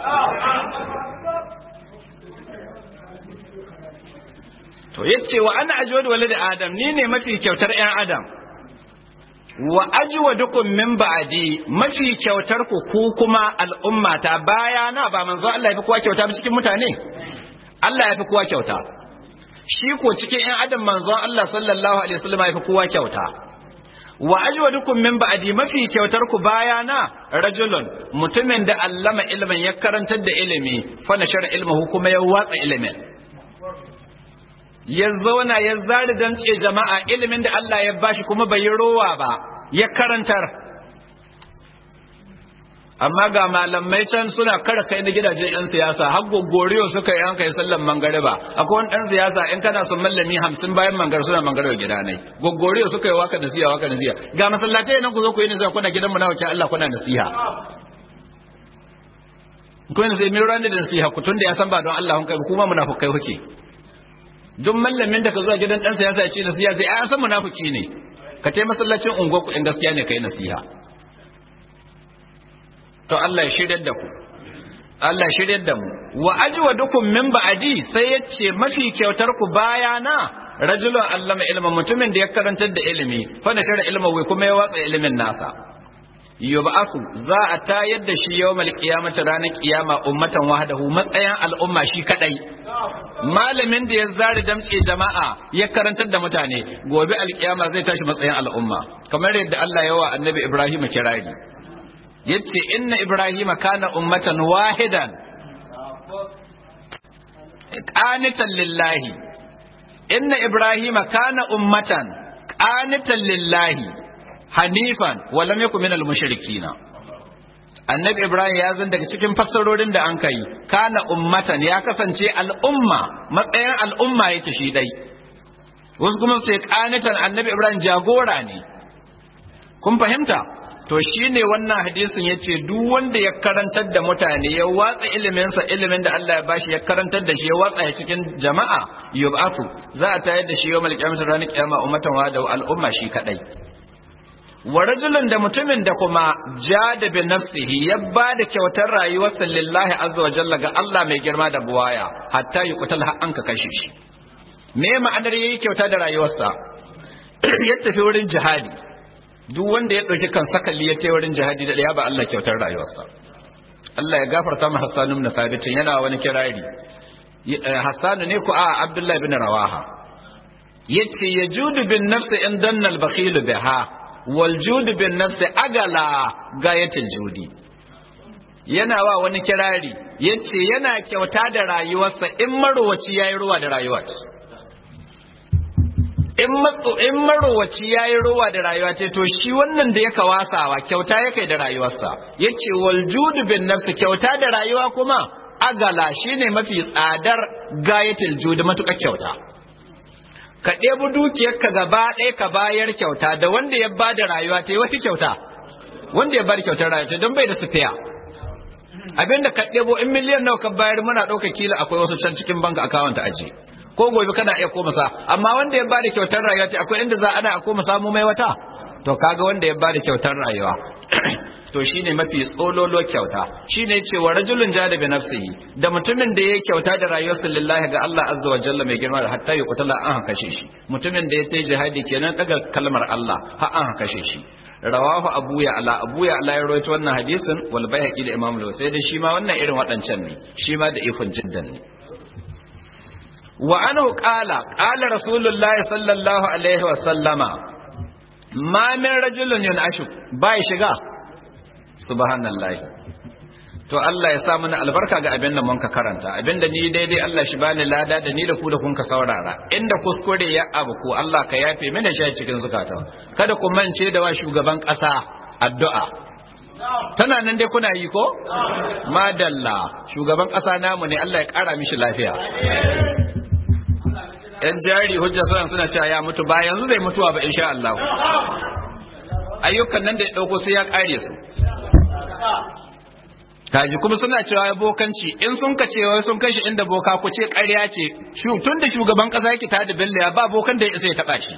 to yace wa ana ajwad walad adam ni ne mafi kyautar yan adam wa ajwadukum min ba'di mafi kyautar ku ku kuma al'ummata bayana ba manzo Allah ya fi kowa kyauta ba cikin mutane Allah ya fi kowa kyauta shi ko cikin ƴan adam manzo Allah sallallahu alaihi wasallam ya fi kowa kyauta wa ajwadukum min ba'di mafi kyautar ku bayana rajulun mutumin da allama ilmin ya karantar da ilimi fa nashara ilmuhu kuma ya watsa ilimin ya zauna ya zari dantse jama'a ilimin da Allah ya bashi kuma bai yi rowa ba ya karantar amma ga malamai can suna kara kai na gidajen yan siyasa har gogoriyo suka yi an kai sallan mangariba akwai wani dan siyasa in kana son mallami hamsin bayan mangar suna mangariba gida ne gogoriyo suka yi waka nasiha waka nasiha ga masallatai nan ku zo ku yi nasiha kuna gidan mu na wakil Allah kuna nasiha ku ne sai mai ran da nasiha ku tunda ya san ba don Allah kun kai kuma munafukai kuke duk mallamin da ka zuwa gidan dan siyasa ya ce nasiha sai an san munafiki ne ka tai masallacin unguwar ku in gaskiya ne kai nasiha to Allah ya shiryar da ku Allah ya shiryar da mu wa ajwadukum min ba'di sai yace mafi kyautar ku bayana rajulun allama ilma mutumin da ya karantar da ilimi fa na shara ilma wai kuma ya watsa ilimin nasa yub'athu za a tayar da shi yawmal qiyamati ranar kiyama ummatan wahdahu matsayin al'umma shi kadai malamin da ya zari damce jama'a ya karantar da mutane gobe alkiyama zai tashi matsayin al'umma kamar yadda Allah ya wa annabi Ibrahim kirari yace inna Ibrahim kana ummatan wahidan qanitan lillahi inna Ibrahim kana ummatan qanitan lillahi hanifan wa lam yakun minal mushrikeen annabi Ibrahim ya zan daga cikin fassarorin da an kai kana ummatan ya kasance al'umma matsayin al'umma yake shi dai wasu kuma su ce qanitan annabi Ibrahim jagora ne kun fahimta to shine wannan hadisin yace duk wanda ya karantar da mutane ya watsa ilimin sa ilimin da Allah ya bashi ya karantar da shi ya watsa ya cikin jama'a yub'atu za a tayar da shi yawmal qiyamah ranar kiyama ummatan wa da al'umma shi kadai wa rajulun da mutumin da kuma jada bi nafsihi ya bada kyautar rayuwarsa lillahi azza wa jalla ga Allah mai girma da buwaya hatta yuqtal har an ka kashe shi me ma'anar yayi kyauta da rayuwarsa ya tafi wurin jihadi duk wanda ya dauki kan sakali ya tafi wurin jihadi da ya ba Allah kyautar rayuwarsa Allah ya gafarta mu Hassan ibn Thabit yana wani kirari Hassan ne ku a Abdullah ibn Rawaha yace yajudu bin nafsi in danna al-bakhil biha wal judu bin nafsi agala gayatul judi yana wa wani kirari yace yana kyauta da rayuwarsa in marowaci yayi ruwa da rayuwar in matso in marowaci yayi ruwa da rayuwa ce to shi wannan da yake wasawa kyauta yake da rayuwarsa yace wal judu bin nafsi kyauta da rayuwa kuma agala shine mafi tsadar gayatul judi matuƙar kyauta ka ɗebi dukiyarka gaba ɗaya ka bayar kyauta da wanda ya ba da rayuwa ta yi wata kyauta wanda ya ba da kyautar rayuwa ta don bai da sufiya abinda ka ɗebo in miliyan nawa ka bayar muna ɗauka kila akwai wasu can cikin banka akawun ta aje ko gobe kana iya koma sa amma wanda ya ba da kyautar rayuwa ta akwai inda za ana a koma samu mai wata to kaga wanda ya ba da kyautar rayuwa to shine mafi tsololo kyauta shine cewa rajulun jada bi nafsihi da mutumin da yake kyauta da rayuwarsa lillahi ga Allah azza wa jalla mai girma da hatta ya kutala an kashe shi mutumin da ya tayi jihadi kenan daga kalmar Allah har an kashe shi rawahu abu ya ala abu ya ala ya rawaito wannan hadisin wal bayhaqi da imam al sai da shi ma wannan irin wadancan ne shi ma da ifin jiddan ne wa anhu qala qala rasulullahi sallallahu alaihi wa sallama ma min rajulun yanashu bai shiga subhanallahi to Allah ya sa mana albarka ga abin da mun ka karanta abin da ni daidai Allah shi bani lada da ni da ku da kun ka saurara inda kuskure ya abu ko Allah ka yafe mana shi cikin zukata kada ku mance da wa shugaban kasa addu'a tana nan dai kuna yi ko madalla shugaban kasa namu ne Allah ya kara mishi lafiya yan jari hujja suna suna cewa ya mutu ba yanzu zai mutuwa ba insha Allah ayyukan nan da ya dauko sai ya kare su kaji kuma suna cewa ya bokanci in sun ka cewa sun kashi inda boka ku ce ƙarya ce tun da shugaban ƙasa yake ta da billa ba bokan da ya isa ya taɓa shi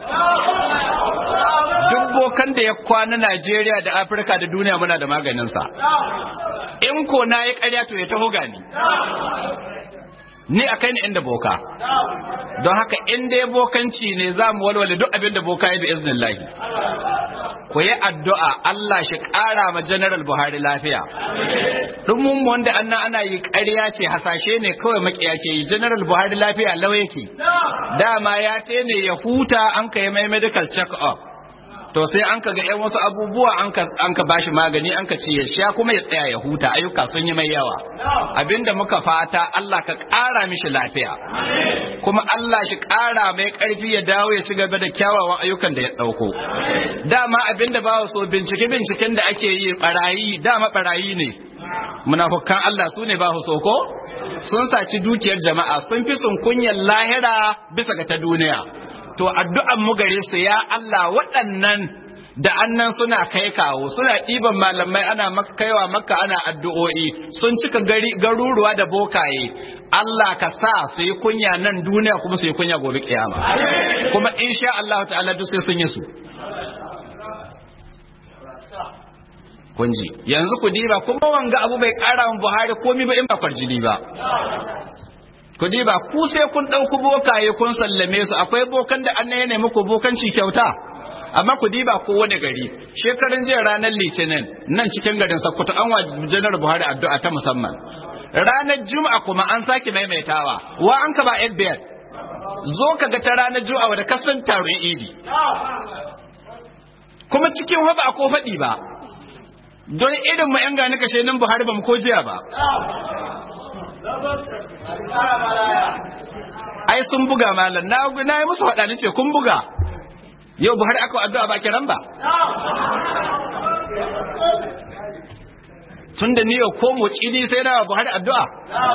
duk bokan da ya kwana Najeriya da Afirka da duniya muna da maganinsa in ko na yi ƙarya to ya taho gani ni a kai ni inda boka don haka in dai bokanci ne za mu walwale duk abin da boka ya bi iznillahi ku yi addu'a Allah shi ƙara ma General Buhari lafiya dumun wanda annan ana yi ƙarya ce hasashe ne kawai makiya ke yi General Buhari lafiya lau yake dama ya ce ne ya huta an ka yi mai medical check up to sai an ka ga ƴan wasu abubuwa an ka an ka bashi magani an ka ce ya sha kuma ya tsaya ya huta ayyuka sun yi mai yawa abinda muka fata Allah ka ƙara mishi lafiya kuma Allah shi ƙara mai ƙarfi ya dawo ya ci gaba da kyawawan ayyukan da ya ɗauko dama abinda ba so bincike binciken da ake yi barayi dama barayi ne munafukan Allah su ne ba so ko sun saci dukiyar jama'a sun fi sun kunyar lahira bisa ga ta duniya to addu'an mu gare su ya Allah waɗannan da annan suna kai kawo suna ɗiban malamai ana kaiwa makka ana addu'o'i sun cika gari garuruwa da bokaye Allah ka sa su yi kunya nan duniya kuma su yi kunya gobe kiyama kuma insha Allah ta'ala duk sai sun yi su kunji yanzu ku diba kuma wanga abu bai ƙara wa Buhari komai ba in ba farjini ba ku diba ku sai kun ɗauku bokaye kun sallame su akwai bokan da an ne muku bokanci kyauta amma ku diba ko wani gari shekaran jiya ranar litinin nan cikin garin Sokoto an wa janar Buhari addu'a ta musamman ranar juma'a kuma an sake maimaitawa wa an ka ba biyar zo ka ga ta ranar juma'a da kasan taron idi kuma cikin haba ko faɗi ba don irin mu yan gani kashe nan Buhari ba mu ko jiya ba ai sun buga malam na na yi musu faɗa nace kun buga yau Buhari aka addu'a ba kiran ba tunda ni yau ko moci ni sai na Buhari addu'a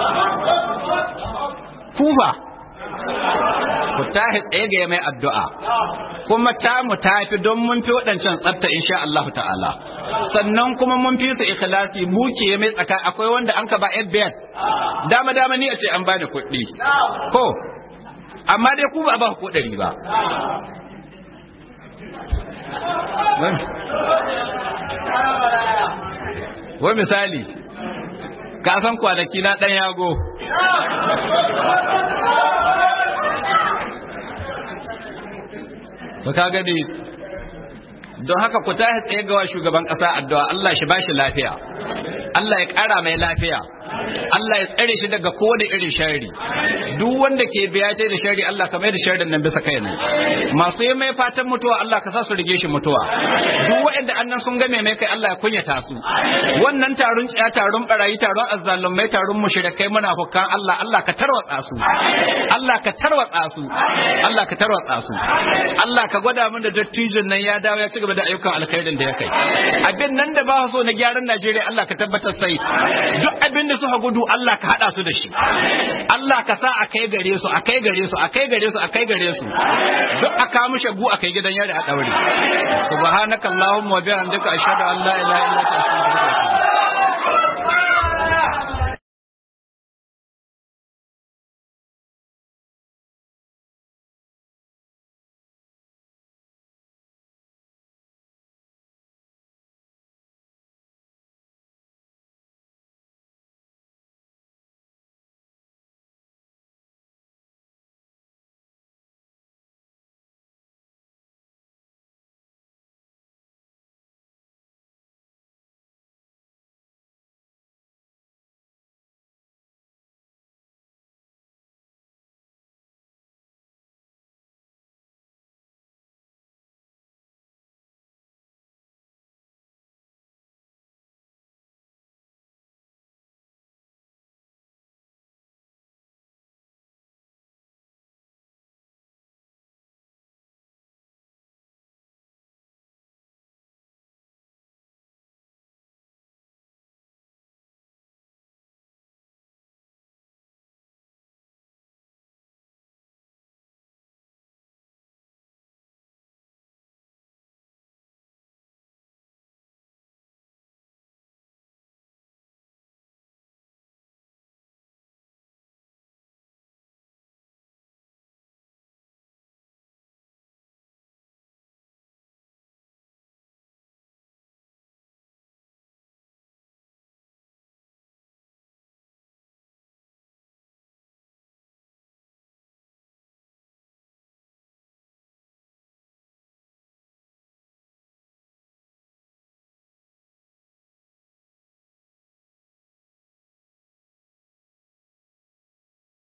kufa ku tahi tsaye ga mai addu'a kuma ta mu tafi don mun fi waɗancan tsafta insha Allah ta'ala sannan kuma mun fi su ikhlasi mu ke mai tsaka akwai wanda an ka ba biyar dama dama ni a ce an bani kuɗi ko amma dai ku ba ba ku ɗari ba wai misali ka san kwanaki na ɗan yago to ka gani don haka ku tashi tsaye ga shugaban ƙasa addu'a Allah shi bashi lafiya Allah ya ƙara mai lafiya Allah ya tsare shi daga kowane irin shari duk wanda ke biya ce da shari Allah ka mai da sharin nan bisa kai ne masu yi mai fatan mutuwa Allah ka sa su rige shi mutuwa duk waɗanda annan sun game mai kai Allah ya kunyata su wannan taron tsiya taron barayi taron azzalumai taron mushrikai munafukan Allah Allah ka tarwatsa su Allah ka tarwatsa su Allah ka tarwatsa su Allah ka gwada min da dattijin nan ya dawo ya ci gaba da ayyukan alkhairin da ya kai abin nan da ba so na gyaran Najeriya Allah ka tabbatar sai duk abin da suka gudu Allah ka hada su da shi Allah ka sa a kai gare su a kai gare su a kai gare su a kai gare su duk aka mu shagu a kai gidan yari a daure subhanakallahumma wa bihamdika ashhadu an la ilaha illa anta astaghfiruka wa atubu ilaik